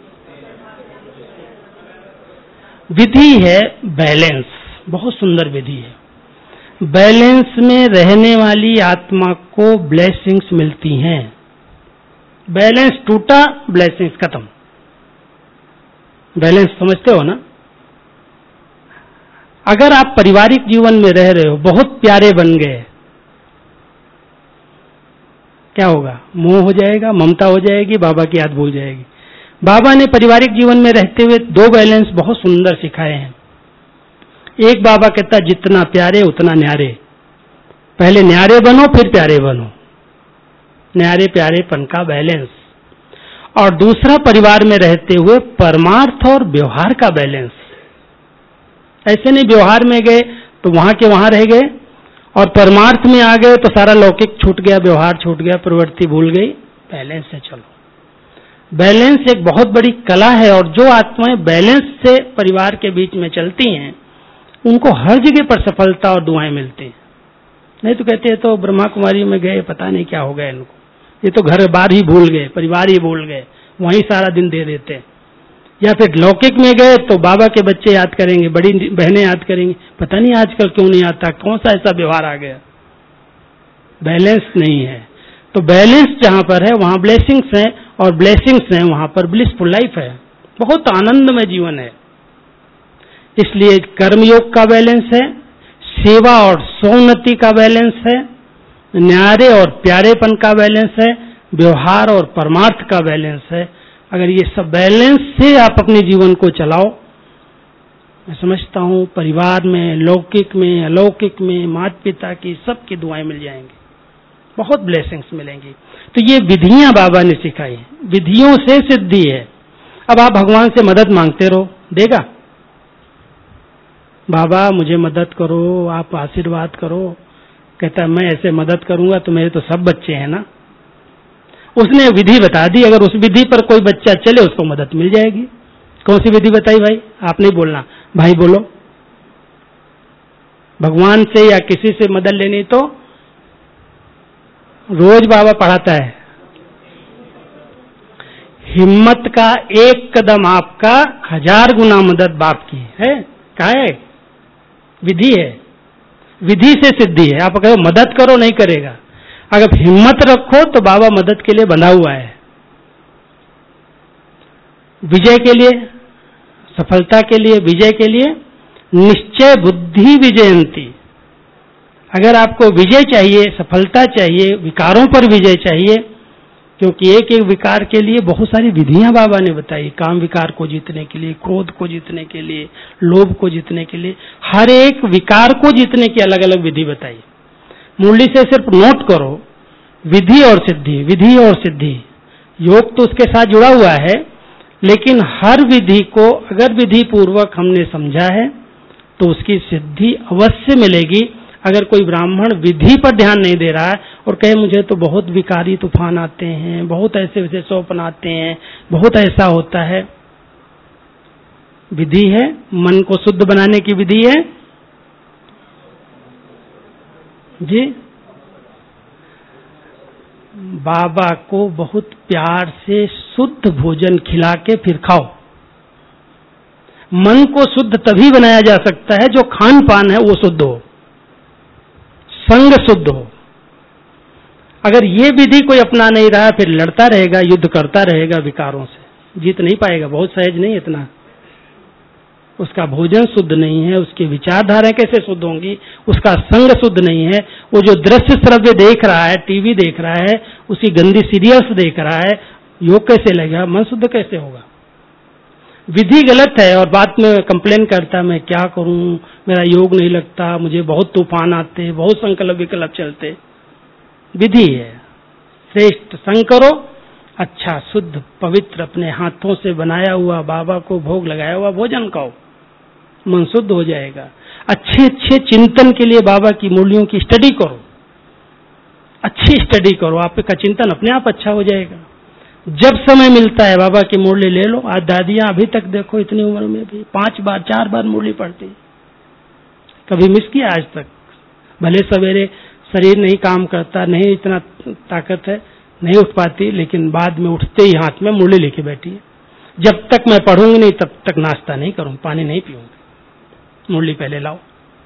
विधि है बैलेंस, बहुत सुंदर विधि है। बैलेंस में रहने वाली आत्मा को ब्लेसिंग्स मिलती हैं। बैलेंस टूटा, ब्लेसिंग्स खत्म। बैलेंस समझते हो ना? अगर आप पारिवारिक जीवन में रह रहे हो, बहुत प्यारे बन गए, क्या होगा? मोह हो जाएगा, ममता हो जाएगी, बाबा की याद भूल जाएगी। बाबा ने पारिवारिक जीवन में रहते हुए दो बैलेंस बहुत सुंदर सिखाए हैं। एक बाबा कहता है जितना प्यारे उतना न्यारे, पहले न्यारे बनो फिर प्यारे बनो, न्यारे प्यारेपन का बैलेंस। और दूसरा परिवार में रहते हुए परमार्थ और व्यवहार का बैलेंस। ऐसे नहीं व्यवहार में गए तो वहां के वहां रह गए, और परमार्थ में आ गए तो सारा लौकिक छूट गया, व्यवहार छूट गया, प्रवृत्ति भूल गई। बैलेंस से चलो। बैलेंस एक बहुत बड़ी कला है, और जो आत्माएं बैलेंस से परिवार के बीच में चलती हैं उनको हर जगह पर सफलता और दुआएं मिलती हैं। नहीं तो कहते हैं तो ब्रह्मा कुमारी में गए, पता नहीं क्या हो गया इनको, ये तो घर बार ही भूल गए, परिवार ही भूल गए, वहीं सारा दिन दे देते हैं। या फिर लौकिक में गए तो बाबा के बच्चे याद करेंगे, बड़ी बहनें याद करेंगी, पता नहीं आजकल क्यों नहीं आता, कौन सा ऐसा व्यवहार आ गया। बैलेंस नहीं है। तो बैलेंस जहां पर है वहां ब्लेसिंग्स हैं, और ब्लेसिंग्स हैं वहां पर ब्लिसफुल लाइफ है, बहुत आनंदमय जीवन है। इसलिए कर्मयोग का बैलेंस है, सेवा और सौन्नति का बैलेंस है, न्यारे और प्यारेपन का बैलेंस है, व्यवहार और परमार्थ का बैलेंस है। अगर ये सब बैलेंस से आप अपने जीवन को चलाओ, मैं समझता हूं परिवार में, लौकिक में, अलौकिक में, माता पिता की सबकी दुआएं मिल जाएंगी, बहुत ब्लेसिंग्स मिलेंगी। तो ये विधियां बाबा ने सिखाई, विधियों से सिद्धि है। अब आप भगवान से मदद मांगते रहो, देगा। बाबा मुझे मदद करो, आप आशीर्वाद करो। कहता है मैं ऐसे मदद करूंगा तो मेरे तो सब बच्चे हैं ना। उसने विधि बता दी, अगर उस विधि पर कोई बच्चा चले उसको मदद मिल जाएगी। कौन सी विधि बताई भाई? आप नहीं बोलना, भाई बोलो। भगवान से या किसी से मदद लेनी तो रोज बाबा पढ़ाता है, हिम्मत का एक कदम आपका, हजार गुना मदद बाप की है। क्या है? विधि है, विधि से सिद्धि है। आप कहो मदद करो, नहीं करेगा। अगर हिम्मत रखो तो बाबा मदद के लिए बंधा हुआ है, विजय के लिए, सफलता के लिए, विजय के लिए। निश्चय बुद्धि विजयंती। अगर आपको विजय चाहिए, सफलता चाहिए, विकारों पर विजय चाहिए, क्योंकि एक एक विकार के लिए बहुत सारी विधियां बाबा ने बताई। काम विकार को जीतने के लिए, क्रोध को जीतने के लिए, लोभ को जीतने के लिए, हर एक विकार को जीतने की अलग अलग विधि बताई। मुरली से सिर्फ नोट करो, विधि और सिद्धि, विधि और सिद्धि। योग तो उसके साथ जुड़ा हुआ है, लेकिन हर विधि को अगर विधि पूर्वक हमने समझा है तो उसकी सिद्धि अवश्य मिलेगी। अगर कोई ब्राह्मण विधि पर ध्यान नहीं दे रहा है और कहे मुझे तो बहुत विकारी तूफान आते हैं, बहुत ऐसे वैसे स्वप्न आते हैं, बहुत ऐसा होता है, विधि है, मन को शुद्ध बनाने की विधि है जी। बाबा को बहुत प्यार से शुद्ध भोजन खिला के फिर खाओ। मन को शुद्ध तभी बनाया जा सकता है जो खान पान है वो शुद्ध हो, संग शुद्ध हो। अगर ये विधि कोई अपना नहीं रहा, फिर लड़ता रहेगा, युद्ध करता रहेगा विकारों से, जीत नहीं पाएगा। बहुत सहज नहीं इतना। उसका भोजन शुद्ध नहीं है, उसकी विचारधारा कैसे शुद्ध होंगी, उसका संग शुद्ध नहीं है। वो जो दृश्य श्रव्य देख रहा है, टीवी देख रहा है, उसी गंदी सीरियल्स देख रहा है, योग कैसे लगेगा, मन शुद्ध कैसे होगा। विधि गलत है और बाद में कंप्लेन करता, मैं क्या करूं, मेरा योग नहीं लगता, मुझे बहुत तूफान आते, बहुत संकल्प विकल्प चलते। विधि है, श्रेष्ठ संग करो, अच्छा शुद्ध पवित्र अपने हाथों से बनाया हुआ बाबा को भोग लगाया हुआ भोजन खाओ, मन शुद्ध हो जाएगा। अच्छे अच्छे चिंतन के लिए बाबा की मूल्यों की स्टडी करो, अच्छी स्टडी करो, आपका चिंतन अपने आप अच्छा हो जाएगा। जब समय मिलता है बाबा की मुरली ले लो। आज दादियां अभी तक देखो इतनी उम्र में भी पांच बार चार बार मुरली पढ़ती, कभी मिस किया आज तक। भले सवेरे शरीर नहीं काम करता, नहीं इतना ताकत है, नहीं उठ पाती, लेकिन बाद में उठते ही हाथ में मुरली लेके बैठी है। जब तक मैं पढ़ूंगी नहीं तब तक नाश्ता नहीं करूं, पानी नहीं पीऊंगी, मुरली पहले लाओ।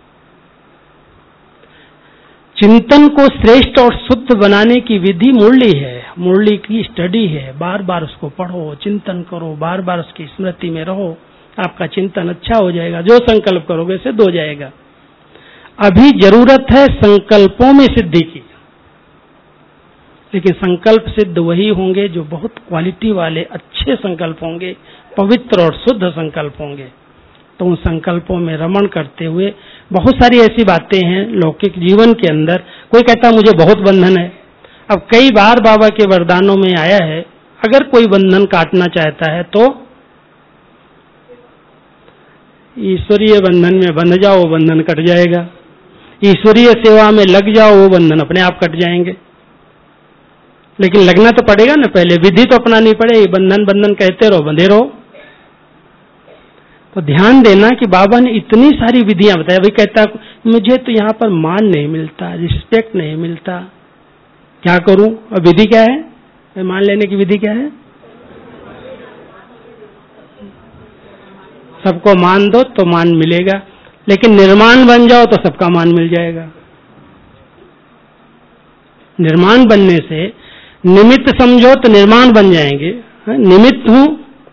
चिंतन को श्रेष्ठ और शुद्ध बनाने की विधि मुरली है, मुरली की स्टडी है। बार बार उसको पढ़ो, चिंतन करो, बार बार उसकी स्मृति में रहो, आपका चिंतन अच्छा हो जाएगा। जो संकल्प करोगे सिद्ध हो जाएगा। अभी जरूरत है संकल्पों में सिद्धि की, लेकिन संकल्प सिद्ध वही होंगे जो बहुत क्वालिटी वाले अच्छे संकल्प होंगे, पवित्र और शुद्ध संकल्प होंगे। तो उन संकल्पों में रमण करते हुए बहुत सारी ऐसी बातें हैं लौकिक जीवन के अंदर। कोई कहता मुझे बहुत बंधन है। अब कई बार बाबा के वरदानों में आया है, अगर कोई बंधन काटना चाहता है तो ईश्वरीय बंधन में बंध जाओ, वो बंधन कट जाएगा। ईश्वरीय सेवा में लग जाओ, वो बंधन अपने आप कट जाएंगे। लेकिन लगना तो पड़ेगा ना, पहले विधि तो अपनानी पड़ेगी। बंधन बंधन कहते रहो, बंधे रहो। तो ध्यान देना कि बाबा ने इतनी सारी विधियां बताई। अभी कहता मुझे तो यहाँ पर मान नहीं मिलता, रिस्पेक्ट नहीं मिलता, क्या करूं। और विधि क्या है, मान लेने की विधि क्या है, सबको मान दो तो मान मिलेगा, लेकिन निर्माण बन जाओ तो सबका मान मिल जाएगा। निर्माण बनने से, निमित्त समझो तो निर्माण बन जाएंगे। निमित्त हूं,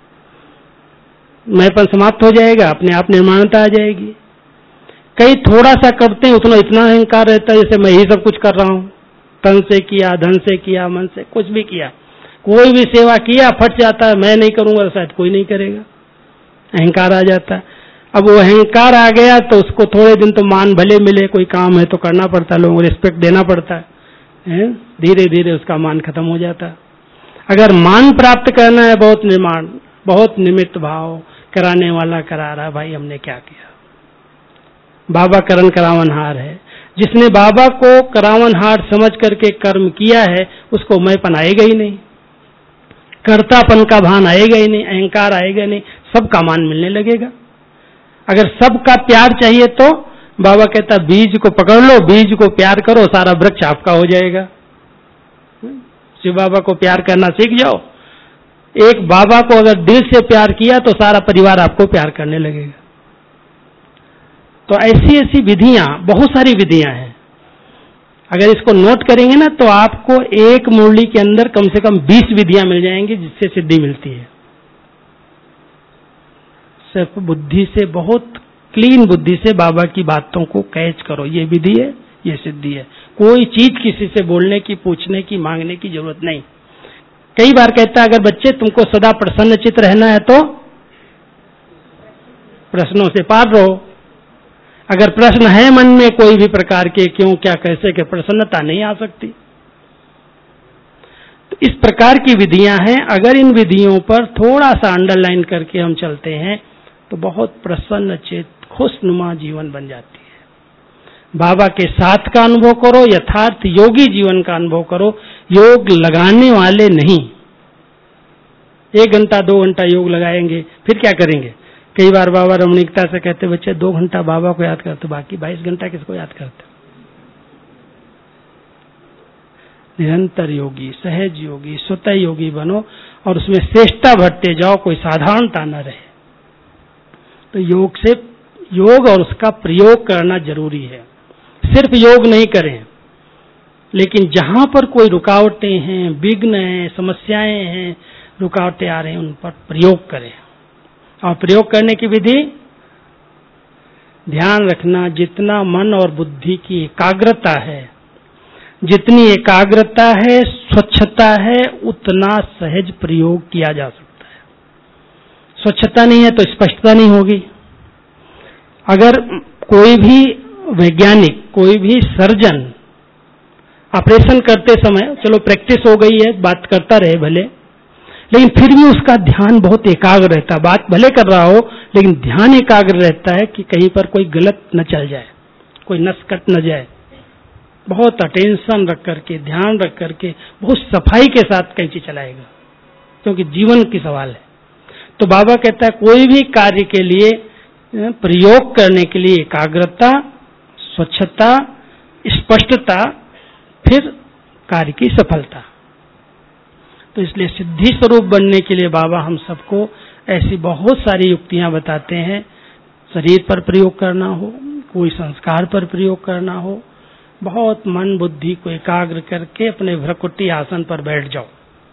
मैंपन समाप्त हो जाएगा, अपने आप निर्माणता आ जाएगी। कई थोड़ा सा करते हैं, उतना इतना अहंकार रहता है जैसे मैं ही सब कुछ कर रहा हूं। तन से किया, धन से किया, मन से, कुछ भी किया, कोई भी सेवा किया, फट जाता है मैं नहीं करूंगा तो शायद कोई नहीं करेगा, अहंकार आ जाता है। अब वो अहंकार आ गया तो उसको थोड़े दिन तो मान भले मिले, कोई काम है तो करना पड़ता है, लोगों को रिस्पेक्ट देना पड़ता है, धीरे धीरे उसका मान खत्म हो जाता है। अगर मान प्राप्त करना है, बहुत निर्माण, बहुत निमित्त भाव, कराने वाला करा रहा, भाई हमने क्या किया। बाबा करण करावनहार है, जिसने बाबा को करावनहार समझ करके कर्म किया है उसको मैंपन आएगा ही नहीं, कर्तापन का भान आएगा ही नहीं, अहंकार आएगा नहीं, सबका मान मिलने लगेगा। अगर सबका प्यार चाहिए तो बाबा कहता बीज को पकड़ लो, बीज को प्यार करो, सारा वृक्ष आपका हो जाएगा। शिव बाबा को प्यार करना सीख जाओ। एक बाबा को अगर दिल से प्यार किया तो सारा परिवार आपको प्यार करने लगेगा। तो ऐसी ऐसी विधियां, बहुत सारी विधियां हैं। अगर इसको नोट करेंगे ना तो आपको एक मुरली के अंदर कम से कम बीस विधियां मिल जाएंगी जिससे सिद्धि मिलती है। सिर्फ बुद्धि से, बहुत क्लीन बुद्धि से बाबा की बातों को कैच करो, ये विधि है, ये सिद्धि है। कोई चीज किसी से बोलने की, पूछने की, मांगने की जरूरत नहीं। कई बार कहता है अगर बच्चे तुमको सदा प्रसन्न चित्त रहना है तो प्रश्नों से पार रहो। अगर प्रश्न है मन में कोई भी प्रकार के, क्यों, क्या, कैसे के, प्रसन्नता नहीं आ सकती। तो इस प्रकार की विधियां हैं। अगर इन विधियों पर थोड़ा सा अंडरलाइन करके हम चलते हैं तो बहुत प्रसन्न चित्त, खुशनुमा जीवन बन जाती है। बाबा के साथ का अनुभव करो, यथार्थ योगी जीवन का अनुभव करो। योग लगाने वाले नहीं, एक घंटा दो घंटा योग लगाएंगे, फिर क्या करेंगे, कई बार बाबा रमणीकता से कहते बच्चे दो घंटा बाबा को याद करते, बाकी बाईस घंटा किसको याद करते? निरंतर योगी, सहज योगी, स्वतः योगी बनो और उसमें श्रेष्ठता भरते जाओ, कोई साधारणता न रहे। तो योग से योग और उसका प्रयोग करना जरूरी है। सिर्फ योग नहीं करें, लेकिन जहां पर कोई रुकावटें हैं, विघ्न हैं, समस्याएं हैं, रुकावटें आ रही हैं, उन पर प्रयोग करें। और प्रयोग करने की विधि, ध्यान रखना, जितना मन और बुद्धि की एकाग्रता है, जितनी एकाग्रता है, स्वच्छता है, उतना सहज प्रयोग किया जा सकता है। स्वच्छता नहीं है तो स्पष्टता नहीं होगी। अगर कोई भी वैज्ञानिक, कोई भी सर्जन ऑपरेशन करते समय, चलो प्रैक्टिस हो गई है, बात करता रहे भले, लेकिन फिर भी उसका ध्यान बहुत एकाग्र रहता है। बात भले कर रहा हो लेकिन ध्यान एकाग्र रहता है कि कहीं पर कोई गलत न चल जाए, कोई नस कट न जाए। बहुत अटेंशन रख करके, ध्यान रख करके, बहुत सफाई के साथ कैंची चलाएगा, क्योंकि जीवन की सवाल है। तो बाबा कहता है कोई भी कार्य के लिए प्रयोग करने के लिए एकाग्रता, स्वच्छता, स्पष्टता, फिर कार्य की सफलता। तो इसलिए सिद्धि स्वरूप बनने के लिए बाबा हम सबको ऐसी बहुत सारी युक्तियां बताते हैं। शरीर पर प्रयोग करना हो, कोई संस्कार पर प्रयोग करना हो, बहुत मन बुद्धि को एकाग्र करके अपने भ्रकुटी आसन पर बैठ जाओ।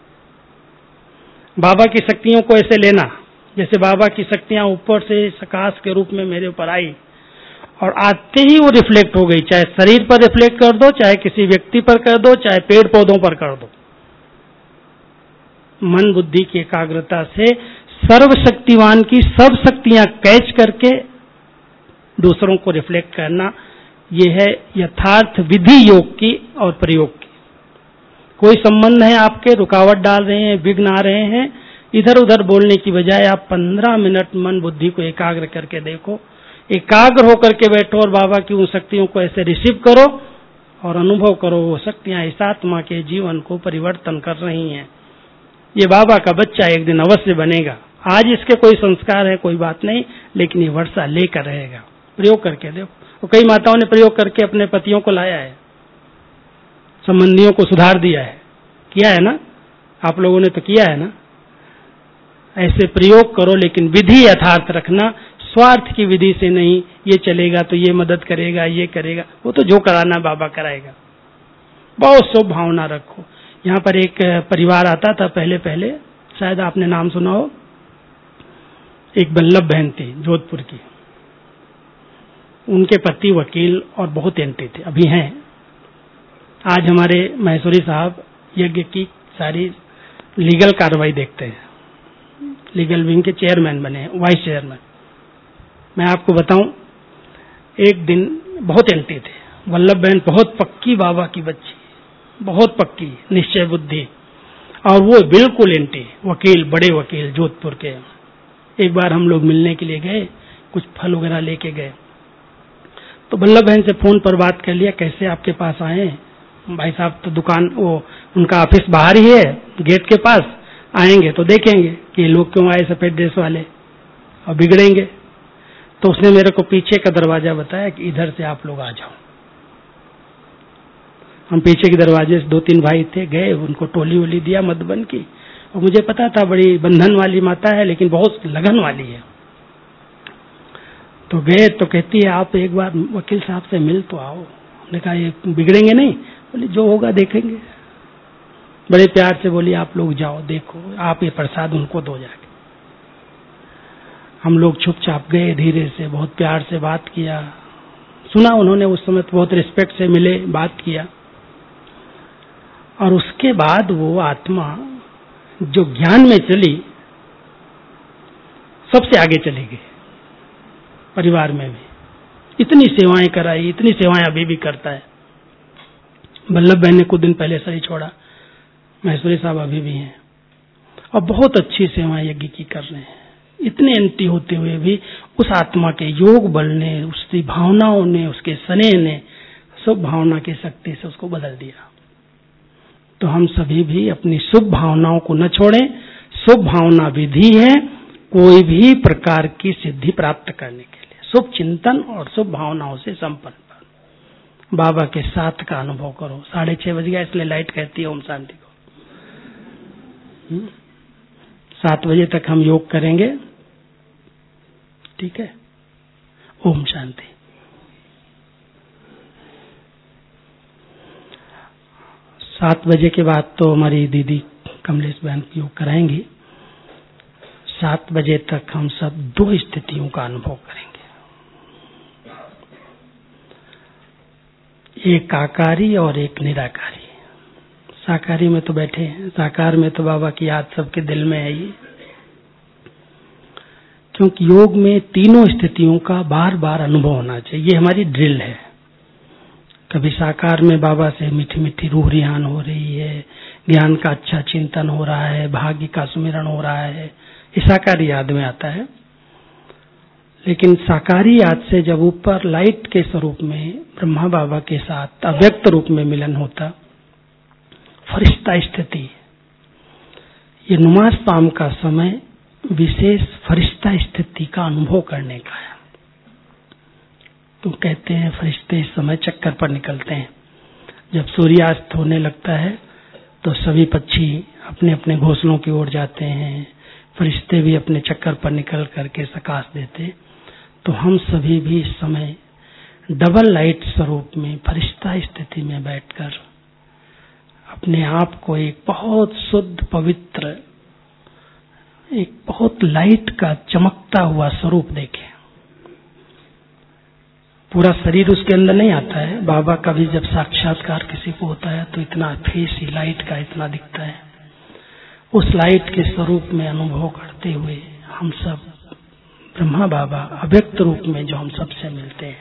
बाबा की शक्तियों को ऐसे लेना, जैसे बाबा की शक्तियां ऊपर से प्रकाश के रूप में मेरे ऊपर आई और आते ही वो रिफ्लेक्ट हो गई। चाहे शरीर पर रिफ्लेक्ट कर दो, चाहे किसी व्यक्ति पर कर दो, चाहे पेड़ पौधों पर कर दो। मन बुद्धि की एकाग्रता से सर्वशक्तिवान की सब शक्तियां कैच करके दूसरों को रिफ्लेक्ट करना, ये है यथार्थ विधि योग की और प्रयोग की। कोई संबंध है आपके, रुकावट डाल रहे हैं, विघ्न आ रहे हैं, इधर उधर बोलने की बजाय आप पंद्रह मिनट मन बुद्धि को एकाग्र करके देखो, एकाग्र होकर के बैठो और बाबा की उन शक्तियों को ऐसे रिसीव करो और अनुभव करो। वो शक्तियां इस आत्मा के जीवन को परिवर्तन कर रही हैं। ये बाबा का बच्चा एक दिन अवश्य बनेगा। आज इसके कोई संस्कार है, कोई बात नहीं, लेकिन ये वर्षा लेकर रहेगा। प्रयोग करके देखो। तो कई माताओं ने प्रयोग करके अपने पतियों को लाया है, संबंधियों को सुधार दिया है, किया है ना? आप लोगों ने तो किया है ना? ऐसे प्रयोग करो, लेकिन विधि यथार्थ रखना, स्वार्थ की विधि से नहीं। ये चलेगा तो ये मदद करेगा, ये करेगा, वो तो जो कराना बाबा कराएगा। बहुत शुभ भावना रखो। यहाँ पर एक परिवार आता था पहले पहले, शायद आपने नाम सुना हो, एक बल्लभ बहन थी जोधपुर की। उनके पति वकील और बहुत एंटी थे, अभी हैं। आज हमारे महेश्वरी साहब यज्ञ की सारी लीगल कार्रवाई देखते हैं, लीगल विंग के चेयरमैन बने हैं, वाइस चेयरमैन। मैं आपको बताऊं, एक दिन बहुत एंटी थे। वल्लभ बहन बहुत पक्की बाबा की बच्ची, बहुत पक्की, निश्चय बुद्धि, और वो बिल्कुल एंटी वकील, बड़े वकील जोधपुर के। एक बार हम लोग मिलने के लिए गए, कुछ फल वगैरह लेके गए, तो वल्लभ बहन से फोन पर बात कर लिया, कैसे आपके पास आए? भाई साहब तो दुकान, वो उनका ऑफिस बाहर ही है, गेट के पास, आएंगे तो देखेंगे कि लोग क्यों आए सफेद ड्रेस वाले और बिगड़ेंगे। तो उसने मेरे को पीछे का दरवाजा बताया कि इधर से आप लोग आ जाओ। हम पीछे के दरवाजे से, दो तीन भाई थे, गए, उनको टोली वोली दिया मधुबन की, और मुझे पता था बड़ी बंधन वाली माता है, लेकिन बहुत लगन वाली है। तो गए तो कहती है आप एक बार वकील साहब से मिल तो आओ। हमने कहा ये बिगड़ेंगे नहीं? बोले जो होगा देखेंगे। बड़े प्यार से बोली आप लोग जाओ, देखो, आप ये प्रसाद उनको दो जाके। हम लोग चुपचाप गए, धीरे से, बहुत प्यार से बात किया, सुना उन्होंने। उस समय तो बहुत रिस्पेक्ट से मिले, बात किया, और उसके बाद वो आत्मा जो ज्ञान में चली, सबसे आगे चली गई। परिवार में भी इतनी सेवाएं कराई, इतनी सेवाएं अभी भी करता है। वल्लभ बहन ने कुछ दिन पहले शरीर छोड़ा, महेश्वरी साहब अभी भी हैं, और बहुत अच्छी सेवाएं यज्ञ की कर रहे हैं। इतने एंटी होते हुए भी उस आत्मा के योग बल ने, उसकी भावनाओं ने, उसके स्नेह ने, शुभ भावना की शक्ति से उसको बदल दिया। तो हम सभी भी अपनी शुभ भावनाओं को न छोड़ें। शुभ भावना विधि है, कोई भी प्रकार की सिद्धि प्राप्त करने के लिए, शुभ चिंतन और शुभ भावनाओं से संपन्न बाबा के साथ का अनुभव करो। साढ़े छह बज गया, इसलिए लाइट कहती है ओम शांति को। सात बजे तक हम योग करेंगे, ठीक है। ओम शांति। सात बजे के बाद तो हमारी दीदी कमलेश बहन योग कराएंगी। सात बजे तक हम सब दो स्थितियों का अनुभव करेंगे, एक आकारी और एक निराकारी। साकारी में तो बैठे हैं, साकार में तो बाबा की याद सबके दिल में है ही, क्योंकि योग में तीनों स्थितियों का बार बार अनुभव होना चाहिए। ये हमारी ड्रिल है। कभी साकार में बाबा से मीठी मीठी रूह रिहान हो रही है, ज्ञान का अच्छा चिंतन हो रहा है, भाग्य का सुमिरन हो रहा है, ये साकारी याद में आता है। लेकिन साकारी याद से जब ऊपर लाइट के स्वरूप में ब्रह्मा बाबा के साथ अव्यक्त रूप में मिलन होता, फरिश्ता स्थिति, ये नमाज पाम का समय विशेष फरिश्ता स्थिति का अनुभव करने का है। तो कहते हैं फरिश्ते इस समय चक्कर पर निकलते हैं। जब सूर्यास्त होने लगता है तो सभी पक्षी अपने अपने घोंसलों की ओर जाते हैं, फरिश्ते भी अपने चक्कर पर निकल करके सकाश देते। तो हम सभी भी इस समय डबल लाइट स्वरूप में फरिश्ता स्थिति में बैठकर अपने आप को एक बहुत शुद्ध पवित्र, एक बहुत लाइट का चमकता हुआ स्वरूप देखें। पूरा शरीर उसके अंदर नहीं आता है। बाबा का भी जब साक्षात्कार किसी को होता है तो इतना फेस ही लाइट का इतना दिखता है। उस लाइट के स्वरूप में अनुभव करते हुए हम सब ब्रह्मा बाबा अव्यक्त रूप में जो हम सबसे मिलते हैं,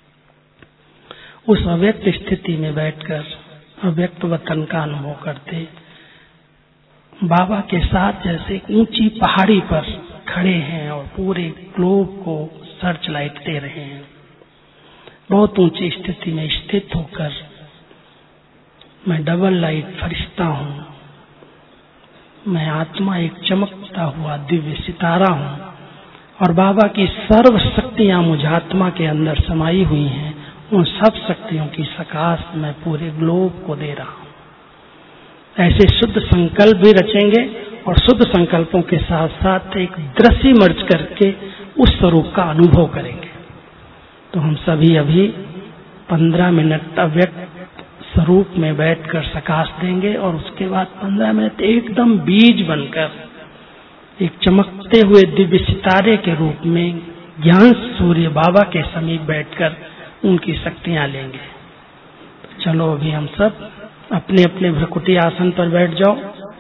उस अव्यक्त स्थिति में बैठकर अव्यक्त वतन का अनुभव करते बाबा के साथ जैसे ऊंची पहाड़ी पर खड़े हैं और पूरे ग्लोब को सर्च लाइट दे रहे हैं। बहुत ऊंची स्थिति में स्थित होकर मैं डबल लाइट फरिश्ता हूँ, मैं आत्मा एक चमकता हुआ दिव्य सितारा हूँ और बाबा की सर्व शक्तियां मुझ आत्मा के अंदर समाई हुई हैं। उन सब शक्तियों की सकाश मैं पूरे ग्लोब को दे रहा हूँ। ऐसे शुद्ध संकल्प भी रचेंगे और शुद्ध संकल्पों के साथ साथ एक दृश्य मर्ज करके उस स्वरूप का अनुभव करेंगे। तो हम सभी अभी पंद्रह मिनट अव्यक्त स्वरूप में बैठकर सकाश देंगे और उसके बाद पंद्रह मिनट एकदम बीज बनकर एक चमकते हुए दिव्य सितारे के रूप में ज्ञान सूर्य बाबा के समीप बैठकर उनकी शक्तियां लेंगे। तो चलो अभी हम सब अपने अपने भ्रकुटी आसन पर बैठ जाओ,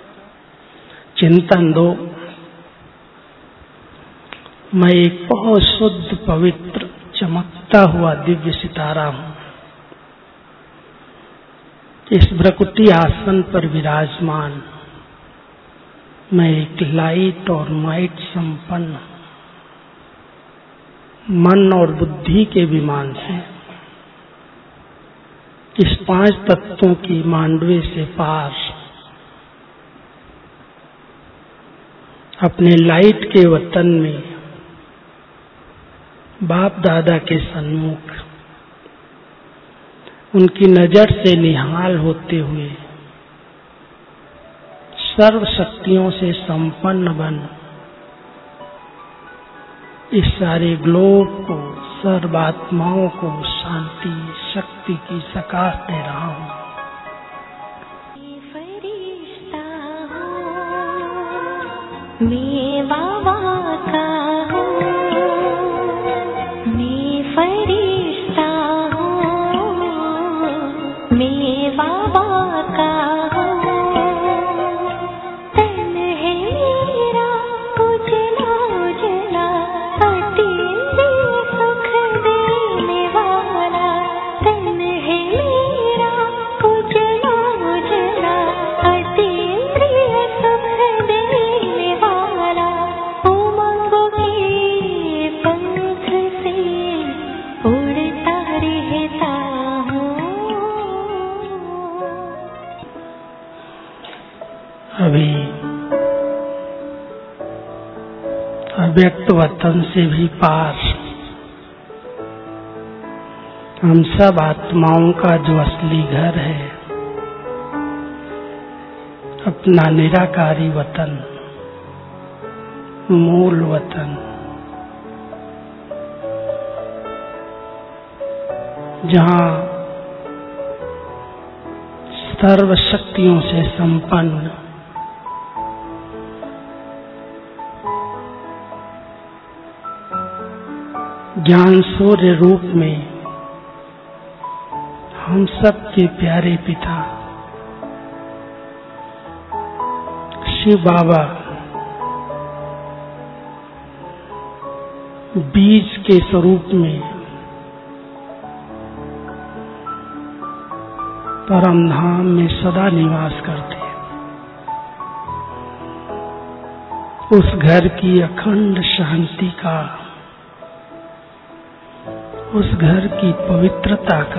चिंतन दो। मैं एक बहुत शुद्ध पवित्र चमकता हुआ दिव्य सितारा हूँ। इस भ्रकुटी आसन पर विराजमान मैं एक लाइट और माइट संपन्न मन और बुद्धि के विमान से इस पांच तत्वों की मांडवे से पार अपने लाइट के वतन में बाप दादा के सन्मुख उनकी नजर से निहाल होते हुए सर्व शक्तियों से संपन्न बन इस सारे ग्लोब को, सर्वात्माओं को शांति शक्ति की सकाश दे रहा हूँ। फरिश्ता हूँ मैं बाबा का हूँ, मैं फरिश्ता हूँ मैं बाबा का हूँ। अव्यक्त वतन से भी पार हम सब आत्माओं का जो असली घर है, अपना निराकारी वतन, मूल वतन, जहाँ सर्व शक्तियों से संपन्न ज्ञान सूर्य रूप में हम सब के प्यारे पिता शिव बाबा बीज के स्वरूप में परम धाम में सदा निवास करते हैं। उस घर की अखंड शांति का, उस घर की पवित्रता का,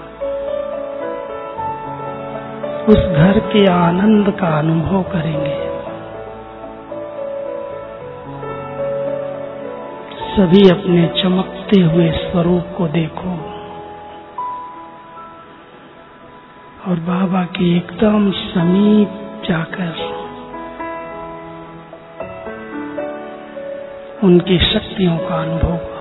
उस घर के आनंद का अनुभव करेंगे। सभी अपने चमकते हुए स्वरूप को देखो और बाबा के एकदम समीप जाकर उनकी शक्तियों का अनुभव करो।